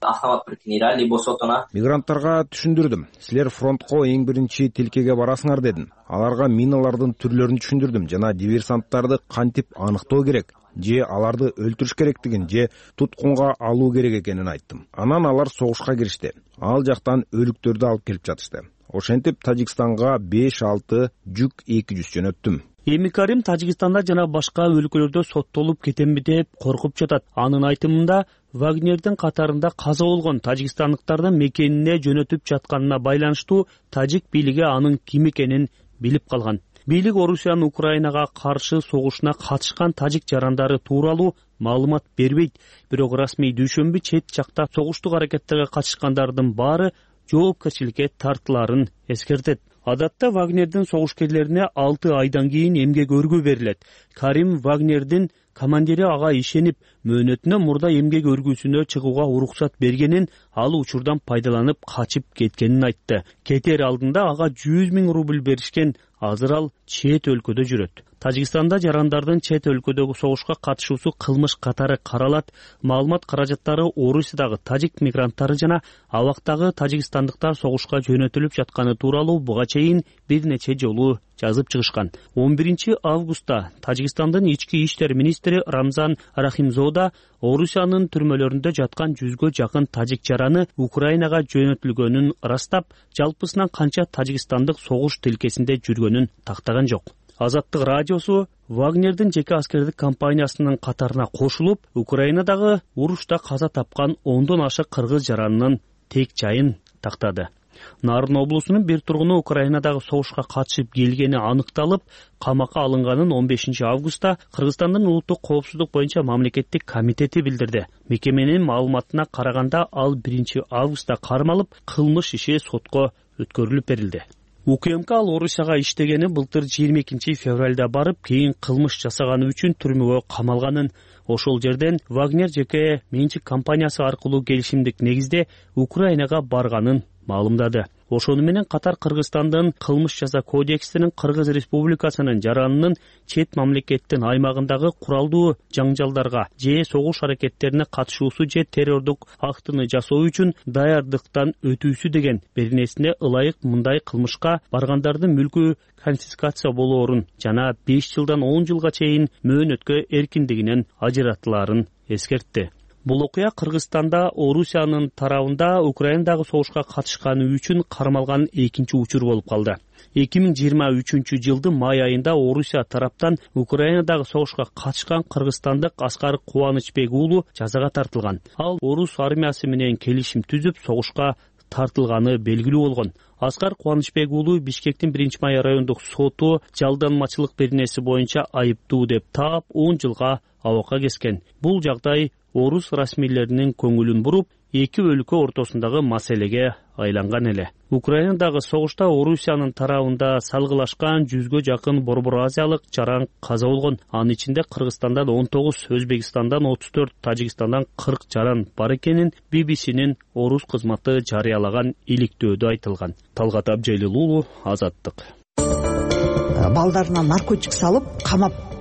Мигранттарга түшүндүрдүм. Силер фронтко эң биринчи тилкеге барасыңар дедим. Аларга миналардын түрлөрүн түшүндүрдүм жана диверсанттарды кантип аныктоо керек, же аларды өлтүрүш керектигин, же туткунга алуу керек экенин айттым. Анан алар согушка киришти. Ал жактан өлүктөрдү алып келип жатышты. Ошентип Тажикстанга беш алты жүк эки жүз жөнөттүм. Эми Карим Тажикстанда жана башка өлкөлөрдө соттолуп кетемби деп коркуп жатат. Анын айтымында Вагнердин катарында каза болгон тажикстандыктардын мекенине жөнөтүп жатканына байланыштуу тажик бийлиги анын ким экенин билип калган. Бийлик Орусиянын Украинага каршы согушуна катышкан тажик жарандары тууралуу маалымат бербейт. Бирок расмий дүйшөмбү чет жакта согуштук аракеттерге катышкандардын баары жоопкерчиликке тартыларын эскертет. Адатта Вагнердин согушкерлерине алты айдан кийин эмгек өргүү берилет. Карим Вагнердин командири ага ишенип, мөөнөтүнөн мурда эмгек өргүүсүнө чыгууга уруксат бергенин, ал учурдан пайдаланып качып кеткенин айтты. Кетер алдында ага жүз миң рубль беришкен. Азыр ал чет өлкөдө жүрөт. Тажикстанда жарандардын чет өлкөдөгү согушка катышуусу кылмыш катары каралат. Маалымат каражаттары Орусиядагы тажик мигранттары жана абактагы тажикстандыктар согушка жөнөтүлүп жатканы тууралуу буга чейин бир нече жолу жазып чыгышкан. он биринчи августта Тажикстандын ички иштер министри Рамзан Рахимзода Орусиянын түрмөлөрүндө жаткан жүзгө жакын тажик жараны Украинага жөнөтүлгөнүн ырастап, жалпысынан канча тажикстандык согуш тилкесинде жүргөнүн тактаган жок. Азаттык радиосу Вагнердин жеке аскердик компаниясынын катарына кошулуп, Украинадагы урушта каза тапкан ондон ашык кыргыз жаранынын тек жайын тактады. Нарын облусунун бир тургуну Украинадагы согушка катышып келгени анықталып, камакка алынганын он бешинчи августта Кыргызстандын улуттук коопсуздук боюнча мамлекеттик комитети билдирди. Мекеменин маалыматына караганда ал биринчи августта кармалып, кылмыш иши сотко өткөрүлүп берилди. УКМК ал Орусияга иштегени былтыр жыйырма экинчи февралда барып, кийин кылмыш жасаганы үчүн түрмөгө камалганын, ошол жерден Вагнер жеке менчик компаниясы аркылуу келишимдик негизде Украинага барганын маалымдады. Ошону менен катар Кыргызстандын кылмыш жаза кодексинин Кыргыз Республикасынын жаранынын чет мамлекеттин аймагындагы куралдуу жаңжалдарга же согуш аракеттерине катышуусу же террордук актыны жасоо үчүн даярдыктан өтүүсү деген беренесине ылайык мындай кылмышка баргандардын мүлкү конфискация болоорун жана беш жылдан он жылга чейин мөөнөткө эркиндигинен ажыратылаарын эскертти. Бул окуя Кыргызстанда Орусиянын тарабында Украинадагы согушка катышканы үчүн кармалган экинчи учур болуп калды. эки миң жыйырма үчүнчү жылдын май айында Орусия тараптан Украинадагы согушка катышкан кыргызстандык Аскар Кубанычбек уулу жазага тартылган. Ал орус армиясы менен келишим түзүп, согушка тартылганы белгилүү болгон. Аскар Кубанычбек уулу Бишкектин биринчи май райондук соту жалданмачылык беренеси боюнча айыптуу деп таап он жылга абакка кескен. Бул жагдай орус расмийлеринин көңүлүн буруп, эки өлкө ортосундагы маселеге айланган эле. Украинадагы согушта Орусиянын тарабында салгылашкан жүзгө жакын Борбор Азиялык жаран каза болгон. Анын ичинде Кыргызстандан он тогуз, Өзбекстандан отуз төрт, Тажикстандан кырк жаран бар экенин би би синин орус кызматы жарыялаган иликтөөдө айтылган. Талгат Абжайлыл уулу, Азаттык. Балдарына наркотик салып, камап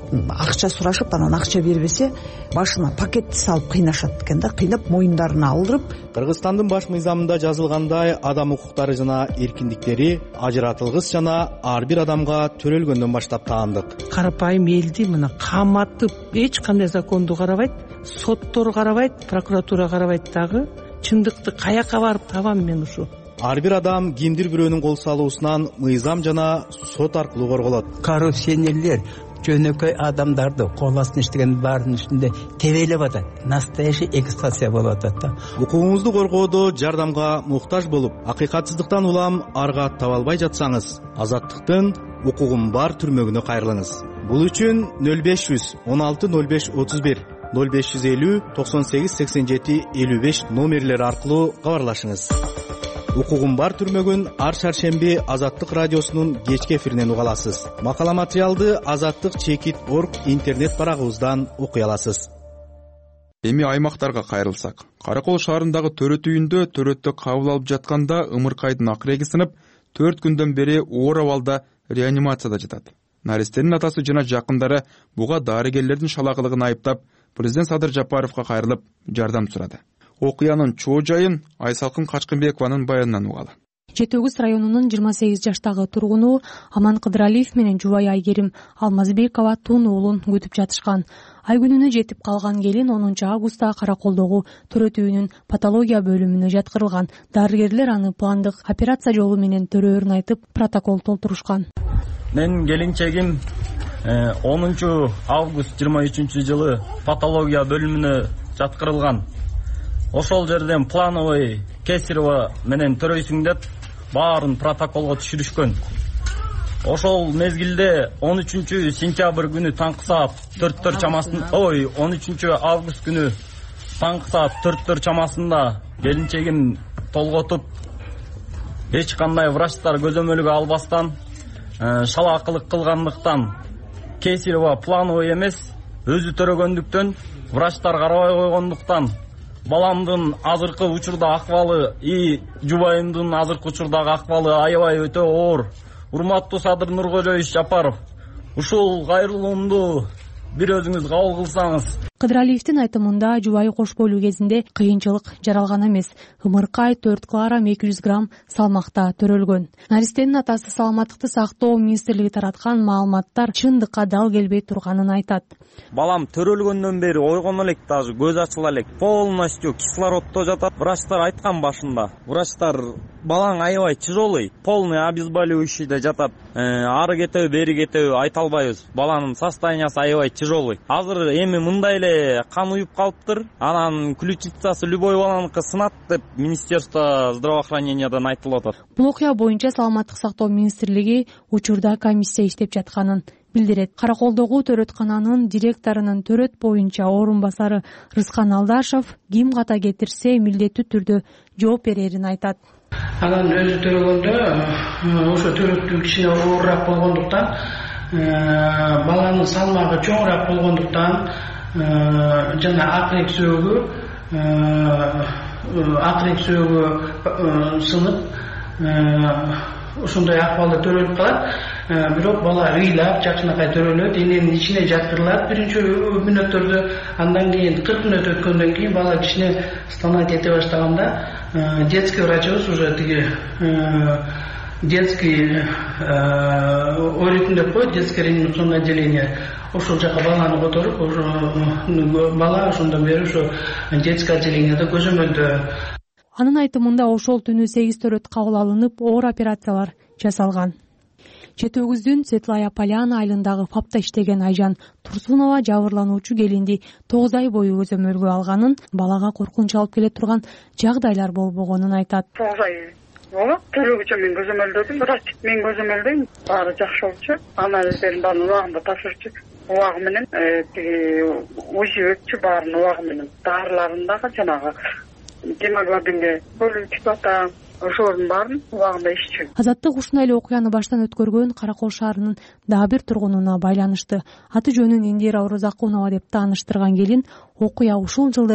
акча сурашып анан акча бербесе башына пакетти салып кыйнашат экен да, кыйнап моюндарына алдырып. Кыргызстандын баш мыйзамында жазылгандай адам укуктары жана эркиндиктери ажыратылгыс жана ар бир адамга төрөлгөндөн баштап таандык. Карапайым элди мына каматып эч кандай законду карабайт, соттор карабайт, прокуратура карабайт дагы. Чындыкты каяка барып табам мен ушу? Ар бир адам кимдир бирөөнүн кол салуусунан мыйзам жана сот аркылуу корголот. Коррупционерлер жөнөкөй адамдарды кол астына иштеген баардын үстүндө тебелеп атат. Настоящий эксплуатация болуп атат да. Укугуңузду коргоодо жардамга муктаж болуп, акыйкатсыздыктан улам арга таба албай жатсаңыз, Азаттыктын укугум бар түрмөгүнө кайрылыңыз. Бул үчүн нөл беш жүз он алты нөл беш отуз бир нөл беш жүз элүү токсон сегиз сексен жети элүү беш номерлери аркылуу кабарлашыңыз. Укугум бар түрмөгүн ар шаршемби Азаттык радиосунун кечки эфиринен уга аласыз. Макала материалды азаттык чекит точка орг интернет барагыбыздан окуй аласыз. Эми аймактарга кайрылсак, Каракол шаарындагы төрөт үйүндө төрөттө кабыл алып жатканда ымыркайдын акыреги сынып, төрт күндөн бери оор абалда реанимацияда жатат. Наристенин атасы жана жакындары буга дарыгерлердин шалакылыгын айыптап, президент Садыр Жапаровго кайрылып жардам сурады. Окуянын чоо жайын Айсалкын Качкынбекованын баянынан угалы. Жети огуз районунун жыйырма сегиз жаштагы тургуну Аман Кыдыралиев менен жубайы Айгерим Алмазбекова тун уулун күтүп жатышкан. Ай күнүнө жетип калган келин онунчу августта Караколдогу төрөт үйүнүн патология бөлүмүнө жаткырылган. Дарыгерлер аны пландык операция жолу менен төрөөрүн айтып, протокол толтурушкан. Мен келинчегим онунчу август жыйырма үчүнчү жылы патология бөлүмүнө жаткырылган. Ошол жерден плановый кесарево менен төрөйсүң деп баарын протоколго түшүрүшкөн. Ошол мезгилде он үчүнчү сентябрь күнү таңкы саат төрттөр чамасында, ой, он үчүнчү август күнү таңкы саат төрттөр чамасында келинчегим толготуп, эч кандай врачтар көзөмөлгө албастан, шалаакылык кылгандыктан, кесарево плановый эмес, өзү төрөгөндүктөн, врачтар карабай койгондуктан, баламдын азыркы учурда акыбалы, и жубайымдын азыркы учурдагы акыбалы аябай өтө оор. Урматтуу Садыр Нуркожоевич Жапаров, ушул кайрылуумду бир өзүңүз кабыл кылсаңыз. Кыдыралиевдин айтымында жубайы кош бойлуу кезинде кыйынчылык жаралган эмес. Ымыркай төрт килограмм эки жүз грамм салмакта төрөлгөн. Наристенин атасы саламаттыкты сактоо министрлиги тараткан маалыматтар чындыкка дал келбей турганын айтат. Балам төрөлгөндөн бери ойгоно элек, даже көз ачыла элек, полностью кислороддо жатат. Врачтар айткан башында. Врачтар балаң аябай тяжелый, полный обезболивающийде жатат. Ары кетеби, бери кетеби айта албайбыз. Баланын состояниясы аябай тяжелый. Азыр эми мындай эле кан уюп калыптыр. Анан ключицасы любой баланыкы сынат деп Министерство здравоохранениядан айтылып атат. Бул окуя боюнча Саламаттык сактоо министрлиги учурда комиссия иштеп жатканын билдирет. Караколдогу төрөткананын директорунун төрөт боюнча орун басары Рыскан Алдашев ким ката кетирсе милдеттүү түрдө жооп берерин айтат. Анан өзү төрөгөндө ошо төрөттүү кичине оорураак болгондуктан, баланын салмагы чоңураак болгондуктан жана акырек сөөгү акырек сөөгү сынып ушундай акыбалда төрөлүп калат. Бирок бала ыйлап, жакшынакай төрөлөт, эненин ичине жаткырылат биринчи мүнөттөрдө. Андан кийин кырк мүнөт өткөндөн кийин бала кичине стонать эте баштаганда детский врачыбыз уже тиги детский оритм деп коет, детское реанимационное отделение. Ошол жака баланы которуп, бала ошондон бери ошо детский отделениеде көзөмөлдө. Анын айтымында ошол түнү сегиз төрөт кабыл алынып, оор операциялар жасалган. Жети өгүздүн Светлая Поляна айылындагы ФАПта иштеген Айжан Турсунова жабырлануучу келинди тогуз ай бою көзөмөлгө алганын, балага коркунуч алып келе турган жагдайлар болбогонун айтат. тогуз ай болот, төрөгүчө мен көзөмөлдөдүм, врач мен көзөмөлдөйм, баары жакшы болчу, анализдерин баарын убагында тапшырчу, убагы менен тиги УЗИ өтчү, баарын убагы менен, дарыларын дагы жанагы гемоглобинге бөлүп түшүп атам. Ошолордун баарын убагында иччү. Азаттык ушундай эле окуяны баштан өткөргөн Каракол шаарынын дагы бир тургунуна байланышты. Аты жөнүн Индира Орозакунова деп тааныштырган келин окуя ушул жылдын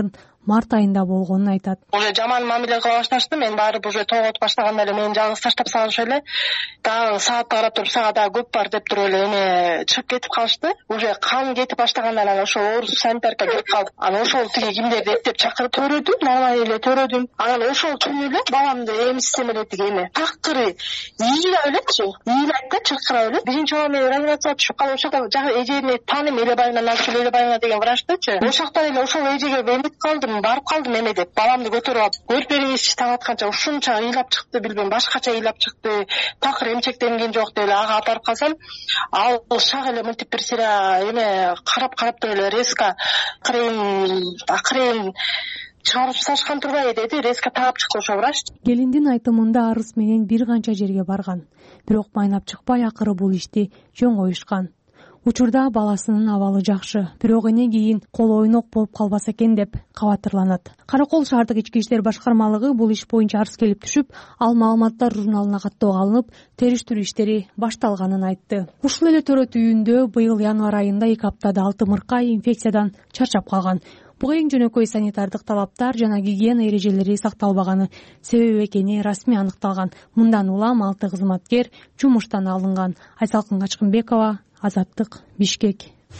март айында болгонун айтат. Уже жаман мамиле кыла башташты. Мен барып уже тооготуп баштаганда эле мени жалгыз таштап салышып эле дагы саатты карап туруп сага дагы көп бар деп туруп эле эме чыгып кетип калышты. Уже кан кетип баштагандан анан ошол орус санитарка келип калды. Анан ошол тиги кимдерди эптеп чакырып төрөдүм, нормально эле төрөдүм. Анан ошол түнү эле бабамды эмизсем эле тиги эме такыры ыйлап элечи, ыйлайт да чыркырап эле. Биринчи бала менен реанимацияга түшүп калып ошол жакта жагы эжени тааныйм, Элебаевна Назгүл Элебаевна деген врачтычы. Ошол жактан эле ошол эжеге эмип калдым, барып калдым эме деп баламды көтөрүп алып. Көрүп бериңизчи таң атканча ушунча ыйлап чыкты, билбейм башкача ыйлап чыкты. Такыр эмчектенген жок деп эле ага алып барып калсам, ал шак эле мынтип бир сыйра эме карап-карап туруп эле резко акырын акырын чыгарып салышкан турбайбы деди, резко таап чыкты ошол врач. Келиндин айтымында арыз менен бир канча жерге барган, бирок майнап чыкпай акыры бул ишти жөн коюшкан. Учурда баласынын абалы жакшы, бирок эне кийин кол ойнок болуп калбаса экен деп кабатырланат. Каракол шаардык ички иштер башкармалыгы бул иш боюнча арыз келип түшүп, ал маалыматтар журналына каттоого алынып, териштирүү иштери башталганын айтты. Ушул эле төрөт үйүндө быйыл январь айында эки аптада алты мыркай инфекциядан чарчап калган. Буга эң жөнөкөй санитардык талаптар жана гигиена эрежелери сакталбаганы себеп экени расмий аныкталган. Мындан улам алты кызматкер жумуштан алынган. Айсалкын Качкынбекова, Азаттык, Бишкек.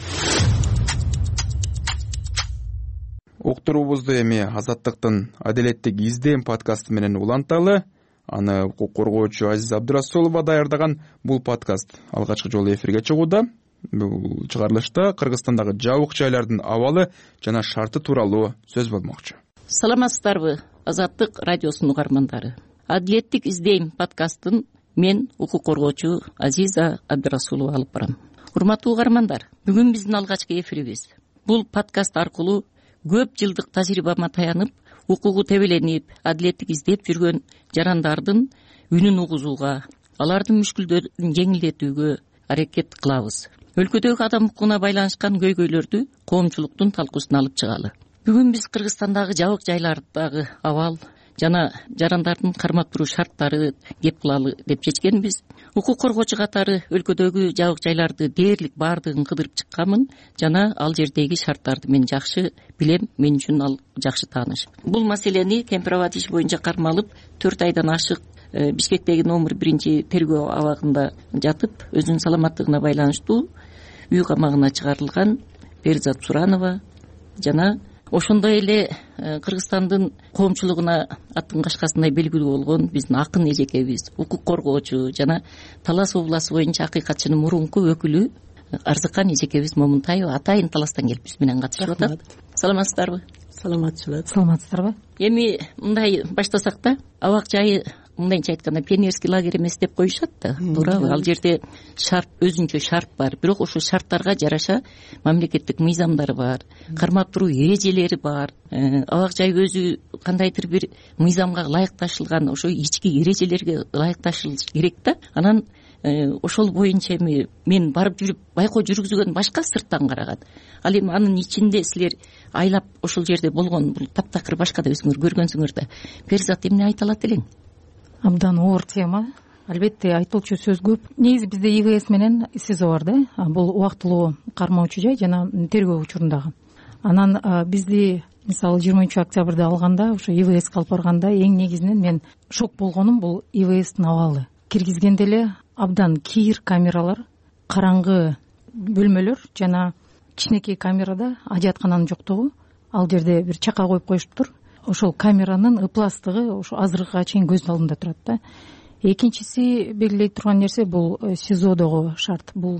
Уктуруубузду эми Азаттыктын Адилеттик издем подкасты менен уланталы. Аны укук коргоочу Азиз Абдырасулова даярдаган бул подкаст алгачкы жолу эфирге чыгууда. Бул чыгарылышта Кыргызстандагы жабык жайлардын абалы жана шарты тууралуу сөз болмокчу. Саламатсыздарбы, Азаттык радиосунун угармандары. Адилеттик издейм подкастын мен укук коргоочу Азиза Абдырасулова алып барам. Урматтуу угармандар, бүгүн биздин алгачкы эфирибиз. Бул подкаст аркылуу көп жылдык тажрыйбама таянып, укугу тебеленип, адилеттик издеп жүргөн жарандардын үнүн угузууга, алардын мүшкүлдөрүн жеңилдетүүгө аракет кылабыз. Өлкөдөгү адам укугуна байланышкан көйгөйлөрдү коомчулуктун талкуусуна алып чыгалы. Бүгүн биз Кыргызстандагы жабык жайлардагы абал жана жарандардын кармап туруу шарттары кеп кылалы деп чечкенбиз. Укук коргоочу катары өлкөдөгү жабык жайларды дээрлик баардыгын кыдырып чыкканмын жана ал жердеги шарттарды мен жакшы билем, мен үчүн ал жакшы тааныш. Бул маселени Кемпироват иши боюнча кармалып төрт айдан ашык Бишкектеги номер биринчи тергөө абагында жатып, өзүнүн саламаттыгына байланыштуу үй камагына чыгарылган Перизат Суранова жана ошондой эле Кыргызстандын коомчулугуна аттын кашкасындай белгилүү болгон биздин акын эжекебиз, укук коргоочу жана Талас областы боюнча акыйкатчынын мурунку өкүлү Арзыкан эжекебиз Момунтаева Атайын Таластан келип биз менен катышып атат. Саламатсыздарбы? Саламатчылар. Саламатсыздарбы? Эми мындай баштасак да, абак жайы мындайча айтканда пионерский лагерь эмес деп коюшат да, туурабы? Ал жерде шарт, өзүнчө шарт бар, бирок ошол шарттарга жараша мамлекеттик мыйзамдар бар, кармап туруу эрежелери бар. Абак жай өзү кандайдыр бир мыйзамга ылайыкташылган ошо ички эрежелерге ылайыкташылыш керек да. Анан ошол боюнча эми мен барып жүрүп байкоо жүргүзгөн башка сырттан караган. Ал эми анын ичинде силер айлап ошол жерде болгон бул таптакыр башка да өзүңөр көргөнсүңөр да. Перизат, эмне айта алат элең? Абдан оор тема. Албетте айтылчу сөз көп. Негизи бизде И В С менен СИЗО бар да. Бул убактылуу кармоочу жай жана тергөө учурундагы. Анан бизди мисалы жыйырманчы октябрда алганда, ошо И В Ске алып барганда эң негизинен мен шок болгонум бул И В Стин абалы. Киргизгенде эле абдан кийир камералар, караңгы бөлмөлөр жана кичинекей камерада ажыаткананын жоктугу. Ал жерде бир чака коюп коюшуптур. Ошол камеранын ыпластыгы ошо азыркыга чейин көздүн алдымда турат да. Экинчиси белгилей турган нерсе бул СИЗОдогу шарт. Бул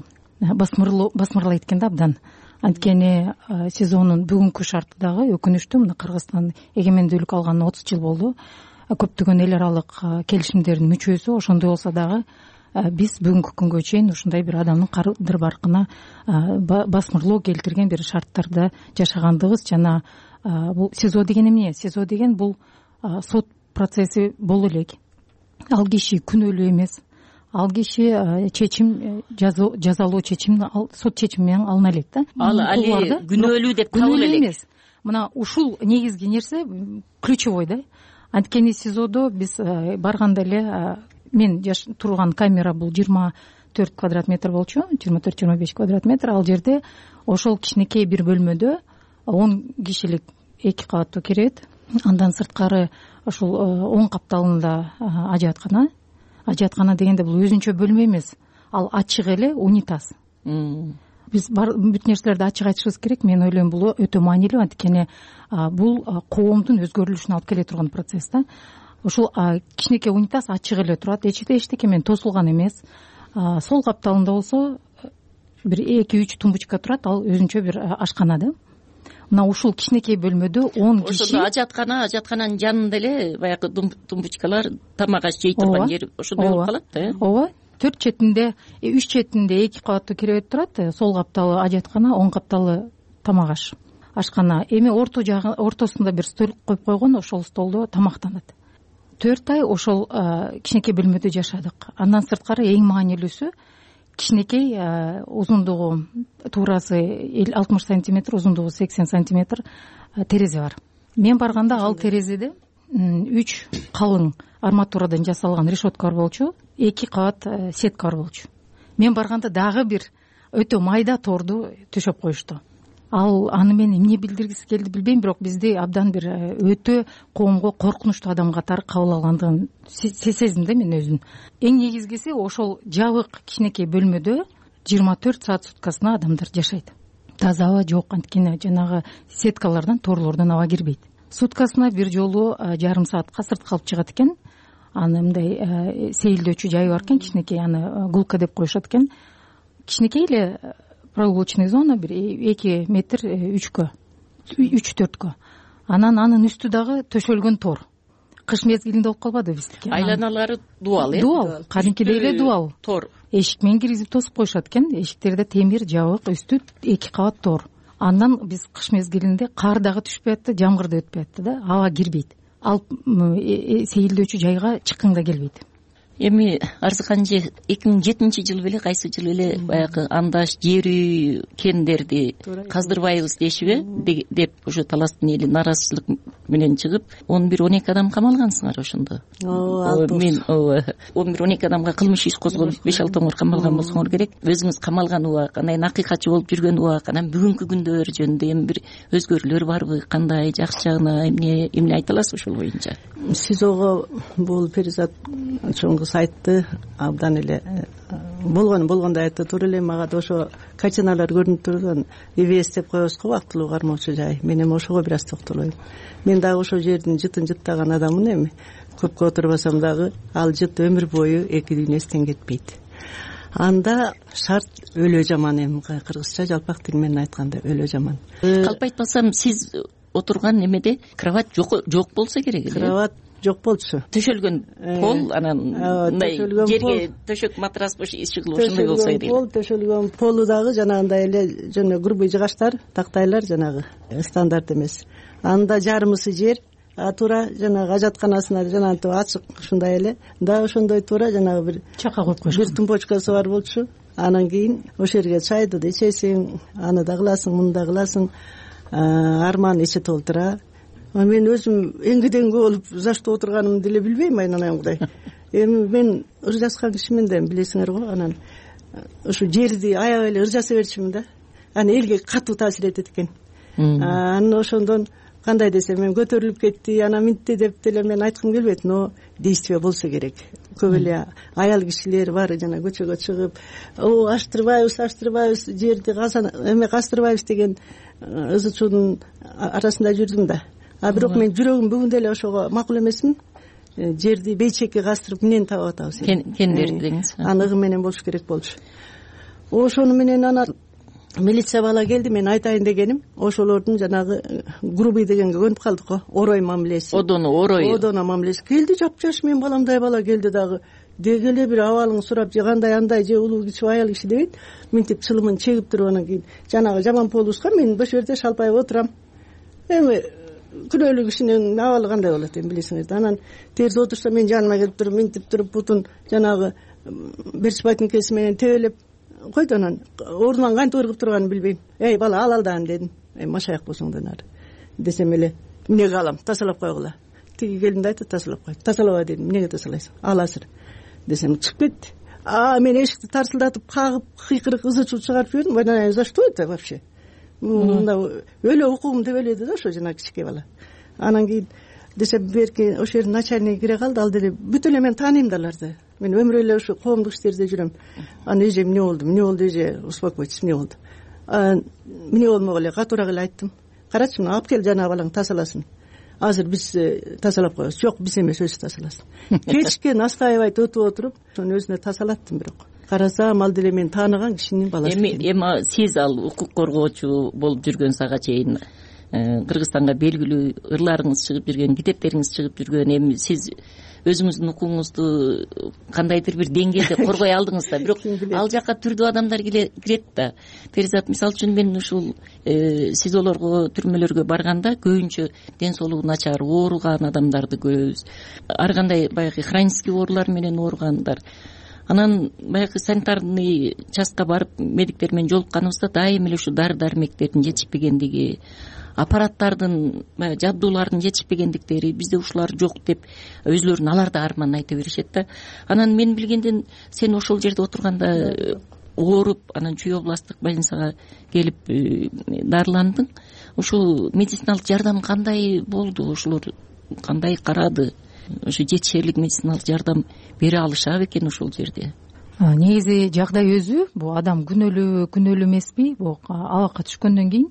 басмырлайт экен да абдан. Анткени СИЗОнун бүгүнкү шарты дагы өкүнүчтүү. Мына Кыргызстан эгемендүүлүк алганына отуз жыл болду. Көптөгөн эл аралык келишимдердин мүчөсү, ошондой болсо дагы биз бүгүнкү күнгө чейин ушундай бир адамдын кадыр баркына басмырлоо келтирген бир шарттарда жашагандыгыбыз жана бул СИЗО деген эмне? СИЗО деген бул сот процесси боло элек. Ал киши күнөөлүү эмес. Ал киши чечим жазалоо чечим сот чечими менен алына элек да. Ал али күнөөлүү деп табыла элек. Мына ушул негизги нерсе ключевой да. Анткени СИЗОдо биз барганда эле мен турган камера бул жыйырма төрт квадрат метр болчу, жыйырма төрт жыйырма беш квадрат метр. Ал жерде ошол кичинекей бир бөлмөдө он кишилик эки кабаттуу керебет. Андан сырткары ушул оң капталында ажаткана. Ажаткана дегенде бул өзүнчө бөлмө эмес, ал ачык эле унитаз. Биз бүт нерселерди ачык айтышыбыз керек. Мен ойлойм бул өтө маанилүү, анткени бул коомдун өзгөрүлүшүнө алып келе турган процесс да. Ушул кичинекей унитаз ачык эле турат, эчтеке менен тосулган эмес. Сол капталында болсо бир эки үч тумбочка турат, ал өзүнчө бир ашкана да. Мына ушул кичинекей бөлмөдө он киши. Ошондо ажаткана, ажаткананын жанында эле баягы тумбочкалар, тамак аш жей турган жер ошондой болуп калат да. Ооба. Төрт четинде, үч четинде эки кабаттуу керебет турат. Сол капталы ажаткана, оң капталы тамак аш. Ашкана. Эми орто жагы, ортосунда бир стол коюп койгон, ошол столдо тамактанат. Төрт ай ошол кичинекей бөлмөдө жашадык. Андан сырткары эң маанилүүсү кичинекей узундугу туурасы алтымыш сантиметр, узундугу сексен сантиметр терезе бар. Мен барганда ал терезеде үч калың арматурадан жасалган решетка бар болчу, эки кабат сетка бар болчу. Мен барганда дагы бир өтө майда торду төшөп коюшту. Ал аны мен эмне билдиргиси келди билбейм, бирок бизди абдан бир өтө коомго коркунучтуу адам катары кабыл алгандыгын сездим да мен өзүм. Эң негизгиси ошол жабык кичинекей бөлмөдө жыйырма төрт саат суткасына адамдар жашайт. Таза аба жок, анткени жанагы сеткалардан, торлордон аба кирбейт. Суткасына бир жолу жарым саатка сыртка алып чыгат экен. Аны мындай сейилдөөчү жай бар экен, кичинекей, аны гулка деп коюшат экен. Кичинекей эле прогулочный зона, бир эки метр үчкө, үч төрткө. Анан анын үстү дагы төшөлгөн тор. Кыш мезгилинде болуп калбады биздики. Айланалары дуал, э? Дуал, кадимкидей эле дуал. Тор. Эшик менен киргизип тосуп коюшат экен. Эшиктерде темир, жабык, үстү эки кабат тор. Андан биз кыш мезгилинде кар дагы түшпөй атты, жамгыр да өтпөй атты да, аба кирбейт. Ал сейилдөөчү жайга чыккың да келбейт. Эми Арзыканжы эки миң жетинчи жылы беле, кайсы жылы эле баягы андаш жер үй кендерди каздырбайбыз дешиби деп ошо таластын эли нааразычылык менен чыгып, он бир он эки адам камалгансыңар ошондо. Мен он бир он эки адамга кылмыш иш козголуп беш алты оңор камалган болсоңор керек. Өзүңүз камалган убак, анан акыйкатчы болуп жүргөн убак, анан бүгүнкү күндөр жөнүндө эми бир өзгөрүүлөр барбы, кандай, жакшы жагына эмне эмне айта аласыз ошол боюнча? СИЗОго бул Перизат чоңгуз айтты, абдан эле болгон болгондой айтты. Туура эле мага да ошо картиналар көрүнүп турган ИВС деп коебуз го, убактылуу кармоочу жай. Мен эми ошого бир аз токтолоюм. Мен дагы ошол жердин жытын жыттаган адаммын. Эми көпкө отурбасам дагы ал жыт өмүр бою эки дүйнө эстен кетпейт. Анда шарт өлө жаман, эми кыргызча жалпак тил менен айтканда өлө жаман. Калп айтпасам, сиз отурган эмеде кровать жок жок болсо керек эле. Кровать жок болчу. Төшөлгөн пол, анан мындай жерге төшөк матрас ишигил ошондой болсо керек. Пол төшөлгөн полу дагы жанагындай эле жана грубый жыгачтар, тактайлар жанагы стандарт эмес. Анда жарымысы жер, а туура жанагы ажатканасына жанагынтип ачык ушундай эле. Да ошондой туура жанагы бир чака коюп койшун. Бир тумбочкасы бар болчу. Анан кийин ошол жерге чайды да ичесиң, аны да кыласың, муну да кыласың. Арман ичи толтура. Мен өзүм эңгеден болуп за что отурганымды деле билбейм, айнанам кудай. Эми мен ыр жаскан кишимин да билесиңер го, анан ушу жерди аябай эле ыр жаса берчүмүн да. Аны элге катуу таасир этет экен. Анан ошондон кандай десем, мен көтөрүлүп кетти, анан минтти деп деле мен айткым келбейт, но действие болсо керек. Көп эле аял кишилер бар, жана көчөгө чыгып, о аштырбайбыз, аштырбайбыз, жерди казан эме каздырбайбыз деген ызы чуудун арасында жүрдүм да. А бирок мен жүрөгүм бүгүн деле ошого макул эмесмин. Жерди бейчекке каздырып эмнени таап атабыз? Кендерди деңиз. Аныгы менен болуш керек болчу. Ошону менен анан милиция бала келди, мен айтайын дегеним, ошолордун жанагы грубый дегенге көнүп калдык го, орой мамилеси. Одону, орой. Одону мамилеси келди, жапжаш мен баламдай бала келди дагы. Деги эле бир абалың сурап, же кандай андай, же улуу киши, аял киши дебейт. Минтип чылымын чегип туруп анан кийин жанагы жаман полуска мен бош жерде шалпайып отурам. Эми күнөөлүү кишинин абалы кандай болот эми билесиңиз да. Анан терс отурса мен жаныма келип туруп, минтип туруп, бутун жанагы берч ботинкеси менен тебелеп койду. Анан ордунан кантип ыргып турганын билбейм. Эй бала, ал алдан дедим. Эми машаяк болсоңдон ары десем эле, эмнеге алам, тазалап койгула. Тиги келин да айтты, тазалап кой. Тазалаба дедим. Эмнеге тазалайсың? Ал азыр десем чыгып кетти. А мен эшикти тарсылдатып кагып кыйкырык ызы чуу чыгарып жибердим. За что это вообще? мында өлө укугум деп эледи да ошо жана кичике бала. Анан кийин десе берки ошол жердин начальниги кире калды, ал деле бүт эле мен тааныйм да аларды. Мен өмүрү эле ушу коомдук иштерде жүрөм. Анан эже эмне болду, эмне болду эже, успокойтесь, эмне болду. Эмне болмок эле, катуураак эле айттым. Карачы, мына алып кел жанагы балаң тазаласын. Азыр биз тазалап коебуз. Жок, биз эмес, өзү тазаласын. Кечке настаивать өтүп отуруп, ошону өзүнө тазалаттым. Бирок карасам ал деле мен тааныган кишинин баласы. Эми эми сиз ал укук коргоочу болуп жүргөн сага чейин Кыргызстанга белгилүү ырларыңыз чыгып жүргөн, китептериңиз чыгып жүргөн, эми сиз өзүңүздүн укугуңузду кандайдыр бир деңгээлде коргой алдыңыз да, бирок ал жака түрдүү адамдар кирет да. Перизат, мисалы үчүн мен ушул сизолорго, түрмөлөргө барганда көбүнчө ден соолугу начар, ооруган адамдарды көрөбүз. Ар кандай баягы хронический оорулар менен ооругандар. Анан баягы санитарный частка барып медиктер менен жолукканыбызда дайыма эле ушу дары дармектердин жетишпегендиги, аппараттардын, жабдуулардын жетишпегендиктери, бизде ушулар жок деп өзүлөрүнүн алар да арманын айта беришет да. Анан мен билгенден сен ошол жерде отурганда ооруп, анан Чүй областтык больницага келип дарыландың. Ушул медициналык жардам кандай болду? Ошолор кандай карады? Ошо жетишерлик медициналык жардам бере алышабы экен ошол жерде? Негизи жагдай өзү, бул адам күнөөлүү күнөөлүү эмеспи? Бул абакка түшкөндөн кийин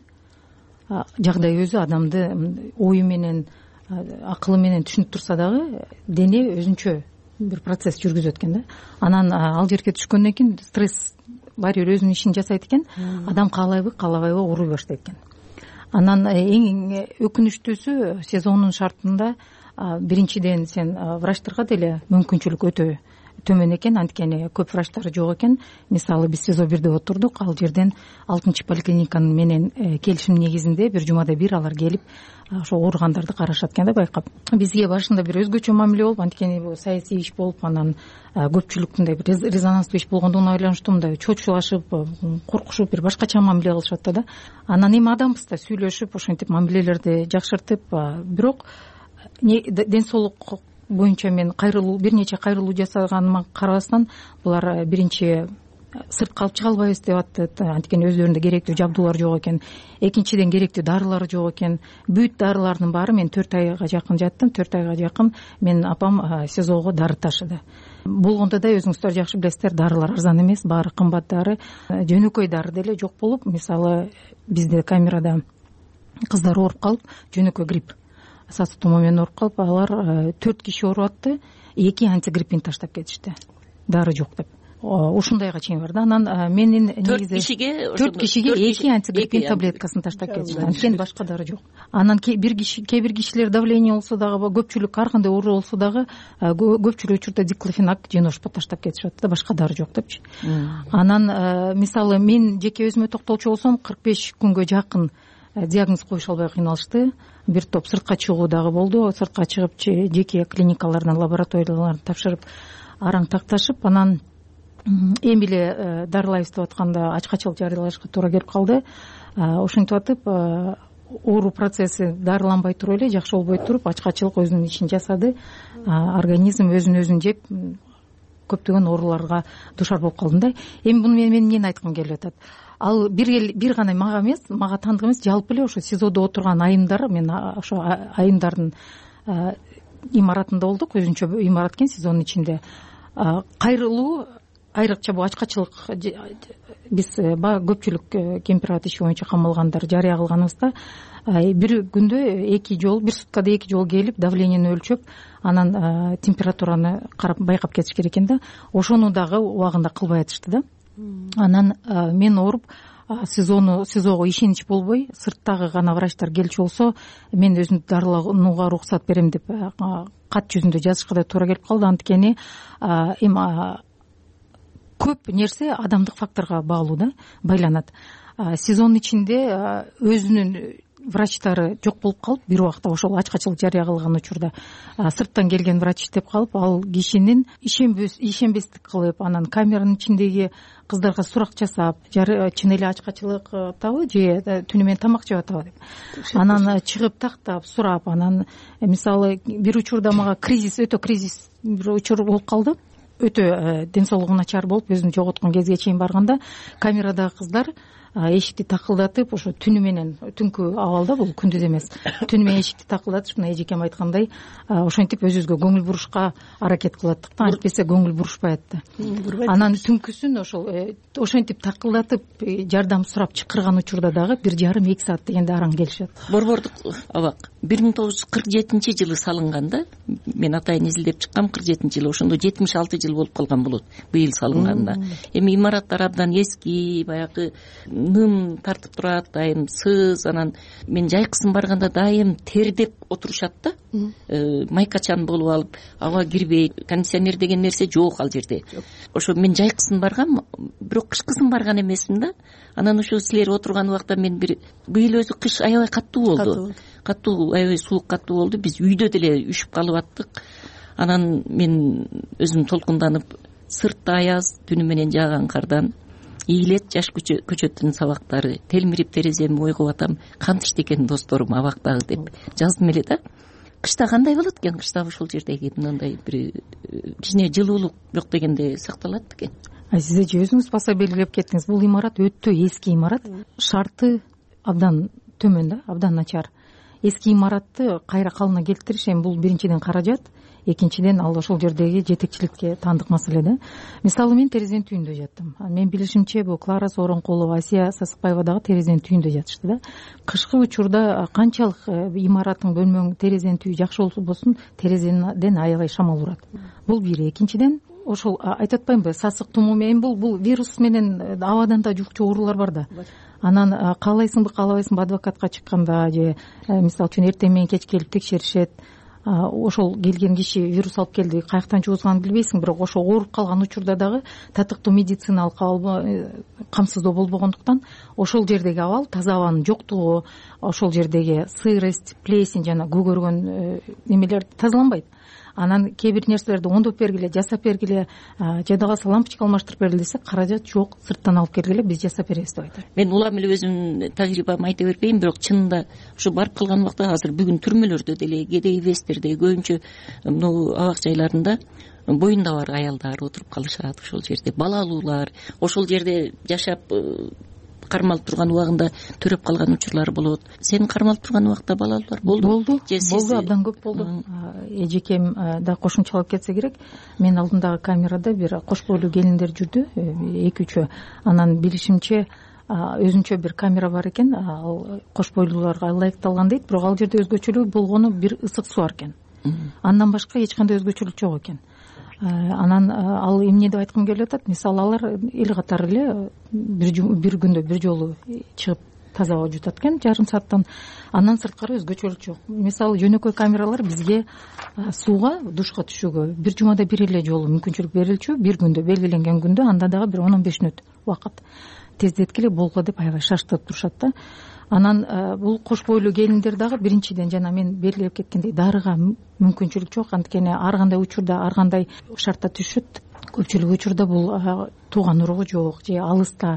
жагдай өзү адамды ою менен, акылы менен түшүнүп турса дагы дене өзүнчө бир процесс жүргүзөт экен да. Анан ал жерге түшкөндөн кийин стресс баары өзүнүн ишин жасайт экен, адам каалайбы каалабайбы ооруй баштайт экен. Анан эң өкүнүчтүүсү сезондун шартында биринчиден сен врачтарга деле мүмкүнчүлүк өтө төмөн экен, анткени көп врачтар жок экен. Мисалы биз сезо бирде отурдук, ал жерден алтынчы поликлиниканын менен келишим негизинде бир жумада бир алар келип ошо ооругандарды карашат экен да, байкап. Бизге башында бир өзгөчө мамиле болуп, анткени бул саясий иш болуп, анан көпчүлүктүн бир резонанстуу иш болгондугуна байланыштуу мындай чочулашып, коркушуп, бир башкача мамиле кылышат да. Анан эми адамбыз да сүйлөшүп, ошентип мамилелерди жакшыртып, бирок ден соолук боюнча мен кайрылуу, бир нече кайрылуу жасаганыма карабастан, булар биринчи сыртка алып чыга албайбыз деп атты, анткени өзлөрүндө керектүү жабдуулар жок экен. Экинчиден керектүү дарылар жок экен. Бүт дарылардын баары, мен төрт айга жакын жаттым, төрт айга жакын менин апам сезого дары ташыды. Болгондо да өзүңүздөр жакшы билесиздер, дарылар арзан эмес, баары кымбат дары. Жөнөкөй дары деле жок болуп, мисалы бизде камерада кыздар ооруп калып, жөнөкөй грипп сасы тумоо менен ооруп калып, алар төрт киши ооруп атты, эки антигриппин таштап кетишти, дары жок деп. Ушундайга чейин бар да. Анан менин негизи төрт кишиге эки антигриппин таблеткасын таштап кетишти, анткени башка дары жок. Анан бир киши, кээ бир кишилер давление болсо дагы, көпчүлүк ар кандай оору болсо дагы көпчүлүк учурда диклофенак, женошпа таштап кетишет да, башка дары жок депчи. Анан мисалы мен жеке өзүмө токтолчу болсом, кырк беш күнгө жакын диагноз коюша албай кыйналышты. Бир топ сыртка чыгуу дагы болду. Сыртка чыгып жеке клиникалардан, лабораториялардан тапшырып, араң такташып, анан эми эле дарылайбыз деп атканда ачкачылык жарыялашка туура келип калды. Ошентип атып, оору процесси дарыланбай туруп эле, жакшы болбой туруп, ачкачылык өзүнүн ишин жасады. Организм өзүн өзүн жеп, көптөгөн ооруларга душар болуп калдым да. Эми буну мен эмнени айткым келип атат? Ал бир бир гана мага эмес, мага таандык эмес, жалпы эле ошо сезодо отурган айымдар, мен ошо айымдардын имаратында болдук, өзүнчө имарат экен сезондун ичинде. Кайрылуу, айрыкча бул ачкачылык, биз көпчүлүк кемпират иши боюнча камалгандар жарыя кылганыбызда бир күндө эки жолу, бир суткада эки жолу келип, давлениени өлчөп, анан температураны карап байкап кетиш керек экен да. Ошону дагы убагында кылбай атышты да. Анан мен ооруп, сезону сезого ишенич болбой, сырттагы гана врачтар келчү болсо, мен өзүмдү дарыланууга уруксат берем деп кат жүзүндө жазышка да туура келип калды, анткени эми көп нерсе адамдык факторго баалуу да, байланат. Сезондун ичинде өзүнүн врачтары жок болуп калып, бир убакта ошол ачкачылык жарыя кылган учурда сырттан келген врач иштеп калып, ал кишинин ишенбестик кылып, анан камеранын ичиндеги кыздарга сурак жасап, чын эле ачкачылык атабы же түнү менен тамак жеп атабы деп. Анан чыгып тактап, сурап, анан мисалы бир учурда мага кризис, өтө кризис бир учур болуп калды. Өтө ден соолугу начар болуп, өзүн жоготкон кезге чейин барганда, камерадагы кыздар эшикти такылдатып ошо түнү менен, түнкү абалда бул күндүз эмес, түнү менен эшикти такылдатып мына эжекем айткандай ошентип өзүбүзгө көңүл бурушка аракет кылаттык да, антпесе көңүл бурушпайт да. Анан түнкүсүн ошол ошентип такылдатып жардам сурап чакырган учурда дагы бир жарым эки саат дегенде араң келишет. Борбордук абак бир миң тогуз жүз кырк жетинчи жылы салынган да. Мен атайын изилдеп чыккам, кырк жетинчи жылы, ошондо жетимиш алты жыл болуп калган болот быйыл салынганда. Эми имараттар абдан эски, баягы ным тартып турат, дайым сыз, анан мен жайкысын барганда дайым тердеп отурушат да. Майкачан болуп алып, аба кирбейт, кондиционер деген нерсе жок ал жерде. Ошо мен жайкысын баргам, бирок кышкысын барган эмесмин да. Анан ошо силер отурган убакта мен бир быйыл өзү кыш аябай каттуу болду. Каттуу, аябай суук каттуу болду. Биз үйдө деле үшүп калып аттык. Анан мен өзүм толкунданып, сыртта аяз, түнү менен жааган кардан ийилет жаш көчөттүн сабактары, телмирип тереземди ойгоп атам, кантишти экен досторум абактагы деп жаздым эле да. Кышта кандай болот экен? Кышта ошол жердеги мындай бир кичине жылуулук жок дегенде сакталат экен. Сиз эже өзүңүз баса белгилеп кеттиңиз. Бул имарат өтө эски имарат. Шарты абдан төмөн да, абдан начар. Эски имаратты кайра калыбына келтириш эми бул биринчиден каражат, экинчиден ал ошол жердеги жетекчиликке таандык маселе да. Мисалы мен терезенин түйүндө жаттым. Мен билишимче бул Клара Сооронкулова, Асия Сасыкбаева дагы терезенин түйүндө жатышты да. Кышкы учурда канчалык имараттын бөлмөң терезенин түйү жакшы болбосун, терезеден аябай шамал урат. Бул бир. Экинчиден ошол айтып атпаймынбы, сасык тумоо менен бул бул вирус менен абадан да жукчу оорулар бар да. Анан каалайсыңбы, каалабайсыңбы адвокатка чыкканда же мисалы үчүн эртең менен кеч келип текшеришет. Ошол келген киши вирус алып келди, каяктан жугузганын билбейсиң, бирок ошо ооруп калган учурда дагы татыктуу медициналык камсыздоо болбогондуктан ошол жердеги абал, таза абанын жоктугу, ошол жердеги сырость, плесень жана көгөргөн немелер тазаланбайт. Анан кээ бир нерселерди оңдоп бергиле, жасап бергиле, жада калса лампочка алмаштырып бергиле десе, каражат жок, сырттан алып келгиле, биз жасап беребиз деп айтат. Мен улам эле өзүмдүн тажрыйбамды айта бербейм, бирок чынында ушу барып калган убакта азыр бүгүн түрмөлөрдө деле, кедей вестерде, көбүнчө мына абак жайларында боюнда бар аялдар отуруп калышат ошол жерде, балалуулар ошол жерде жашап кармалып турган убагында төрөп калган учурлар болот. Сен кармалып турган убакта балалуулар болду? Болду, болду, абдан көп болду. Эжекем да кошумчалап кетсе керек. Мен алдымдагы камерада бир кош бойлуу келиндер жүрдү, эки үчөө. Анан билишимче өзүнчө бир камера бар экен, ал кош бойлууларга ылайыкталган дейт, бирок ал жерде өзгөчөлүгү болгону бир ысык суу бар экен. Андан башка эч кандай өзгөчөлүк жок экен. Анан ал эмне деп айткым келип атат, мисалы алар эл катары эле бир күндө бир жолу чыгып таза аба жутат экен, жарым сааттан. Андан сырткары өзгөчөлүк жок. Мисалы жөнөкөй камералар бизге сууга, душка түшүүгө бир жумада бир эле жолу мүмкүнчүлүк берилчү, бир күндө, белгиленген күндө, анда дагы бир он он беш мүнөт убакыт. Тездеткиле болгула деп аябай шаштырып турушат да. Анан бул кош бойлуу келиндер дагы биринчиден жана мен белгилеп кеткендей дарыга мүмкүнчүлүк жок, анткени ар кандай учурда ар кандай шартта түшөт. Көпчүлүк учурда бул тууган уругу жок, же алыста,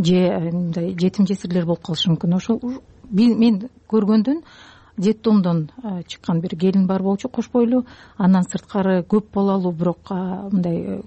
же мындай жетим жесирлер болуп калышы мүмкүн. Ошол мен көргөндөн детдомдон чыккан бир келин бар болчу, кош бойлуу. Андан сырткары көп балалуу, бирок мындай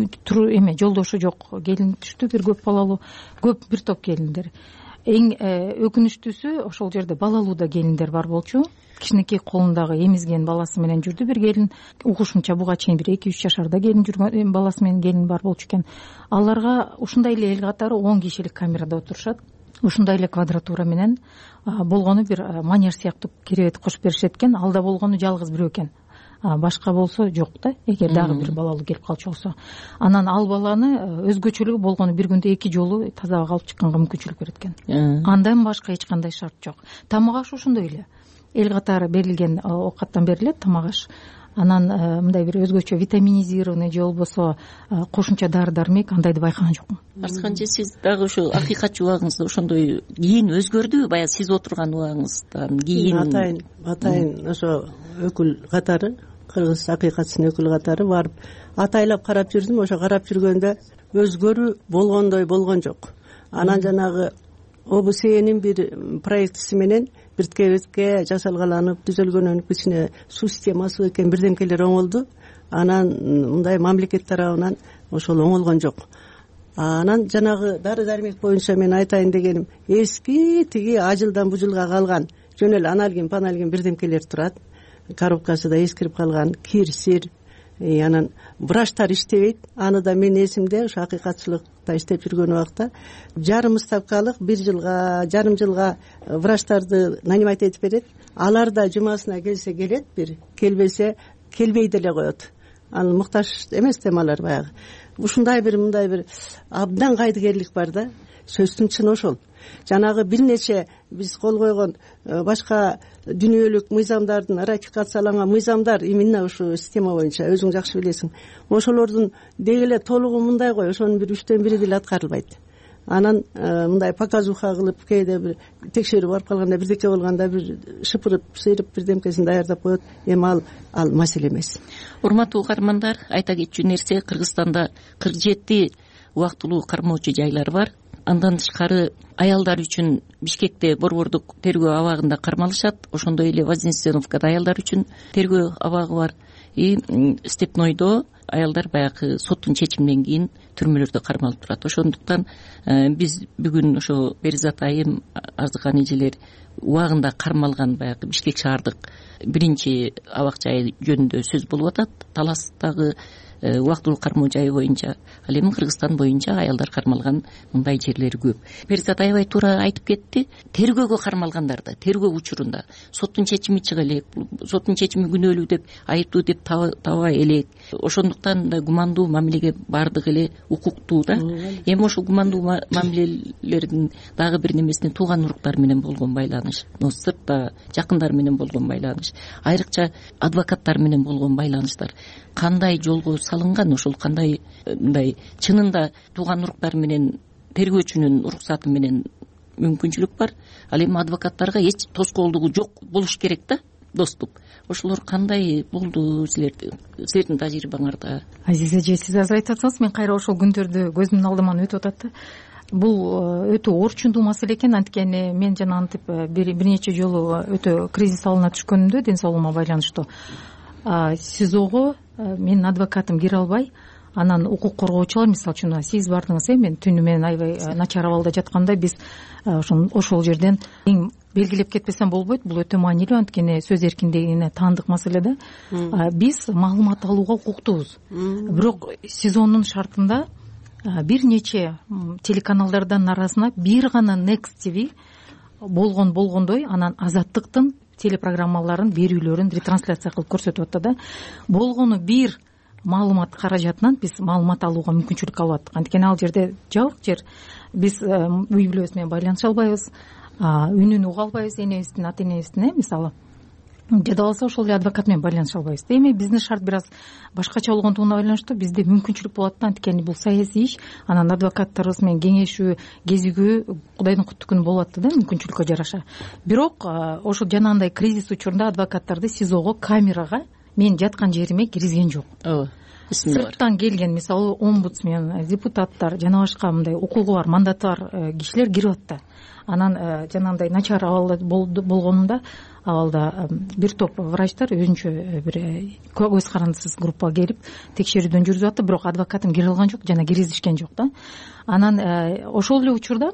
эме жолдошу жок келин түштү, бир көп балалуу, көп бир топ келиндер. Эң өкүнүчтүүсү ошол жерде балалуу да келиндер бар болчу. Кичинекей колундагы эмизген баласы менен жүрдү бир келин. Угушумча буга чейин бир эки үч жашарда келин жүргөн, баласы менен келин бар болчу экен. Аларга ушундай эле эл катары он кишилик камерада отурушат. Ушундай эле квадратура менен болгону бир манеж сыяктуу керебет кошуп беришет экен. Алда болгону жалгыз бирөө экен. Башка болсо жок да, эгер дагы бир балалуу келип калчу болсо. Анан ал баланы өзгөчөлүгү болгону бир күндө эки жолу таза абага алып чыкканга мүмкүнчүлүк берет экен. Андан башка эч кандай шарт жок. Тамак аш ошондой эле. Эл катары берилген оокаттан берилет тамак аш. Анан мындай бир өзгөчө витаминизированный же болбосо кошумча дары дармек андайды байкаган жокмун. Арскан же сиз дагы ушу акыйкатчы убагыңызда ошондой кийин өзгөрдүбү? Баягы сиз отурган убагыңыздан кийин атайын атайын ошо өкүл катары, кыргыз акыйкатчысынын өкүлү катары барып атайлап карап жүрдүм. Ошо карап жүргөндө өзгөрүү болгондой болгон жок. Анан жанагы ОБСЕнин бир проектиси менен биртке биртке жасалгаланып түзөлгөнүн кичине суу системасы экен бирдемкелер оңолду. Анан мындай мамлекет тарабынан ошол оңолгон жок. анан жанагы дары дармек боюнча мен айтайын дегеним, эски тиги ажылдан бужулга калган жөн эле аналгин паналгин бирдемкелер турат, коробкасы да эскирип калган, кир сир, анан врачтар иштебейт. Аны да мен эсимде ушу акыйкатчылыкта иштеп жүргөн убакта жарым ставкалык бир жылга жарым жылга врачтарды нанимать этип берет. Алар да жумасына келсе келет, бир келбесе келбей деле коет. Ал муктаж эмес да алар баягы. Ушундай бир мындай бир абдан кайдыгерлик бар да. Сөздүн чыны ошол. Жанагы бир нече биз кол койгон башка дүйнөлүк мыйзамдардын ратификацияланган мыйзамдар именно ушу система боюнча өзүң жакшы билесиң. Ошолордун деги эле толугу мындай кой, ошонун бир үчтөн бири деле аткарылбайт. Анан мындай показуха кылып, кээде бир текшерүү барып калганда, бирдеке болгондо бир шыпырып, сыйрып бирдемкесин даярдап коет. Эми ал ал маселе эмес. Урматтуу угармандар, айта кетчү нерсе, Кыргызстанда кырк жети убактылуу кармоочу жайлар бар. Андан тышкары аялдар үчүн Бишкекте борбордук тергөө абагында кармалышат. Ошондой эле Вознесеновкада аялдар үчүн тергөө абагы бар. И Степнойдо аялдар баягы соттун чечиминен кийин түрмөлөрдө кармалып турат. Ошондуктан биз бүгүн ошо Беризат айым, Арзыкан эжелер убагында кармалган баягы Бишкек шаардык биринчи абак жайы жөнүндө сөз болуп атат. Таластагы убактылуу кармоо жайы боюнча, ал эми Кыргызстан боюнча аялдар кармалган мындай жерлер көп. Беризат аябай туура айтып кетти. Тергөөгө кармалгандарда, тергөө учурунда соттун чечими чыга элек, соттун чечими күнөөлүү деп, айыптуу деп таба элек. Ошондуктан да гумандуу мамилеге бардык эле укуктуу да. Эми ошол гумандуу мамилелердин дагы бир немесине тууган уруктар менен болгон байланыш, сыртта жакындар менен болгон байланыш, айрыкча адвокаттар менен болгон байланыштар кандай жолго салынган, ошол кандай мындай чынында тууган уруктар менен тергөөчүнүн уруксаты менен мүмкүнчүлүк бар. Ал эми адвокаттарга эч тоскоолдугу жок болуш керек да, доступ. Ошолор кандай болду силердин силердин тажрыйбаңарда? Азиз эже, сиз азыр айтып атсаңыз, мен кайра ошол күндөрдү көзүмдүн алдыман өтүп атат да. Бул өтө орчундуу маселе экен. Анткени мен жана антип бир нече жолу өтө кризис алына түшкөнүмдө ден соолугума байланыштуу СИЗОго менин адвокатым кире албай, анан укук коргоочулар, мисалы үчүн сиз бардыңыз, э мен түнү менен аябай начар абалда жатканда биз ошол жерден эң белгилеп кетпесем болбойт. Бул өтө маанилүү, анткени сөз эркиндигине таандык маселе да. Биз маалымат алууга укуктуубуз. Бирок СИЗОнун шартында бир нече телеканалдардын арасына бир гана Next ти ви болгон болгондой, анан Азаттыктын телепрограммаларын, берүүлөрүн ретрансляция кылып көрсөтүп атты да. Болгону бир маалымат каражатынан биз маалымат алууга мүмкүнчүлүк алып аттык. Анткени ал жерде жабык жер, биз үй бүлөбүз менен байланыша албайбыз, үнүн уга албайбыз, энебиздин, ата энебиздин, мисалы. Жада болсо ошол эле адвокат менен байланыша албайбыз. Эми биздин шарт бир аз башкача болгондугуна байланыштуу бизде мүмкүнчүлүк болот да, анткени бул саясий иш, анан адвокаттарыбыз менен кеңешүү, кезигүү Кудайдын куттуу күнү болуп атты да, мүмкүнчүлүккө жараша. Бирок ошо жанагындай кризис учурунда адвокаттарды СИЗОго камерага мен жаткан жериме киргизген жок. Ооба. Сырттан келген, мисалы, омбудсмен, депутаттар, жана башка мындай укугу бар, мандаты бар кишилер кирип атты. Анан жанагындай начар абалда болгонунда абалда бир топ врачтар өзүнчө бир көз карандысыз группа келип текшерүүдөн жүргүзүп атты, бирок адвокатым кире алган жок, жана киргизишкен жок да. Анан ошол эле учурда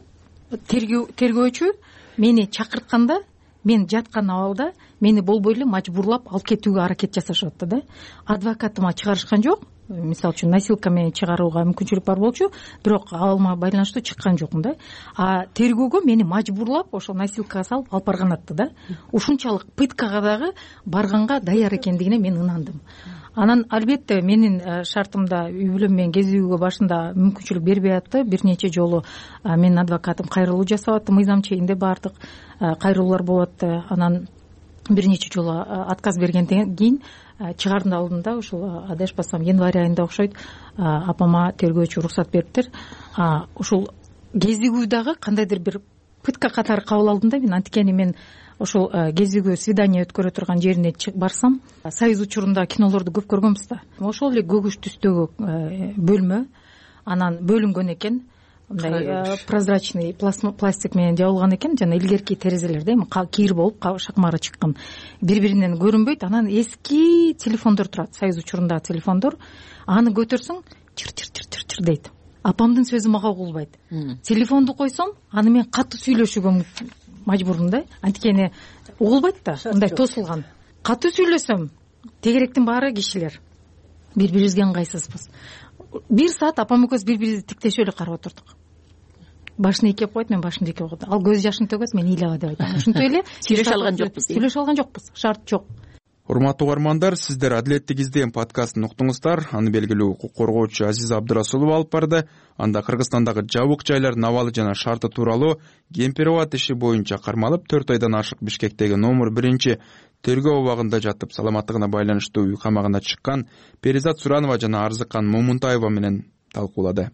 тергөөчү мени чакыртканда, мен жаткан абалда мени болбой эле мажбурлап алып кетүүгө аракет жасашып атты да. Адвокатыма чыгарышкан жок. Мисалы үчүн насилка менен чыгарууга мүмкүнчүлүк бар болчу, бирок алыма байланыштуу чыккан жокмун да. А тергөөгө мени мажбурлап ошол насилкага салып алып барган атты да. Ушунчалык пыткага дагы барганга даяр экендигине мен ынандым. Анан албетте менин шартымда үй бүлөм менен кезүүгө башында мүмкүнчүлүк бербей атты. Бир нече жолу менин адвокатым кайрылуу жасап атты, мыйзам чегинде бардык кайрылуулар болуп атты. Анан бир нече жолу отказ бергенден кийин чыгаардын алдында ушул адашпасам январь айында окшойт апама тергөөчү уруксат бериптир. Ушул кезигүү дагы кандайдыр бир пытка катары кабыл алдым да мен, анткени мен ошол кезигүү свидание өткөрө турган жерине барсам, Союз учурунда кинолорду көп көргөнбүз да. Ошол эле көгүш түстөгү бөлмө, анан бөлүнгөн экен. Мындай прозрачный пластик менен жабылган экен, жана илгерки терезелерде эми кийир болуп шакмары чыккан, бири-биринен көрүнбөйт. Анан эски телефондор турат, Союз учурундагы телефондор. Аны көтөрсөң чыр-чыр-чыр-чыр дейт. апамдын сөзү мага угулбайт. Телефонду койсом аны мен катуу сүйлөшүүгө мажбурмун да, анткени угулбайт да, мындай тосулган. Катуу сүйлөсөм тегеректин баары кишилер бири бирибизге ыңгайсызбыз. Бир саат апам экөөбүз бири бирибизди тиктешип эле карап отурдук. Башын ийкеп койт, мен башымды ийкеп койдум. Ал көз жашын төгөт, мен ыйлаба деп айтам. Ошентип эле сүйлөшө алган жокпуз. Сүйлөшө алган жокпуз. Шарт жок. Урматтуу угармандар, сиздер Адилеттик издем подкастын уктуңуздар. Аны белгилүү укук коргоочу Азиза Абдырасулова алып барды. Анда Кыргызстандагы жабык жайлардын абалы жана шарты тууралуу кемпирова иши боюнча кармалып төрт айдан ашык Бишкектеги номер биринчи тергөө абагында жатып саламаттыгына байланыштуу үй камагына чыккан Перизат Суранова жана Арзыкан Момунтаева менен талкуулады.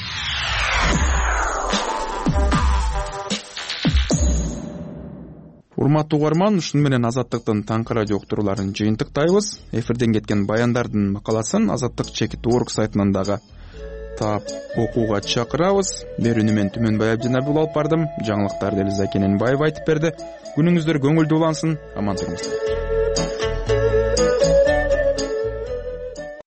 Урматтуу угарман, ушуну менен Азаттыктын таңкы радио уктурууларын жыйынтыктайбыз. Эфирден кеткен баяндардын макаласын Азаттык чекит точка орг сайтынан дагы таап окууга чакырабыз. Берүүнү мен Түмөнбай Абдинабил алып бардым. Жаңылыктарды Элиза Кененбаева айтып берди. Күнүңүздөр көңүлдүү улансын, аман туруңуздар.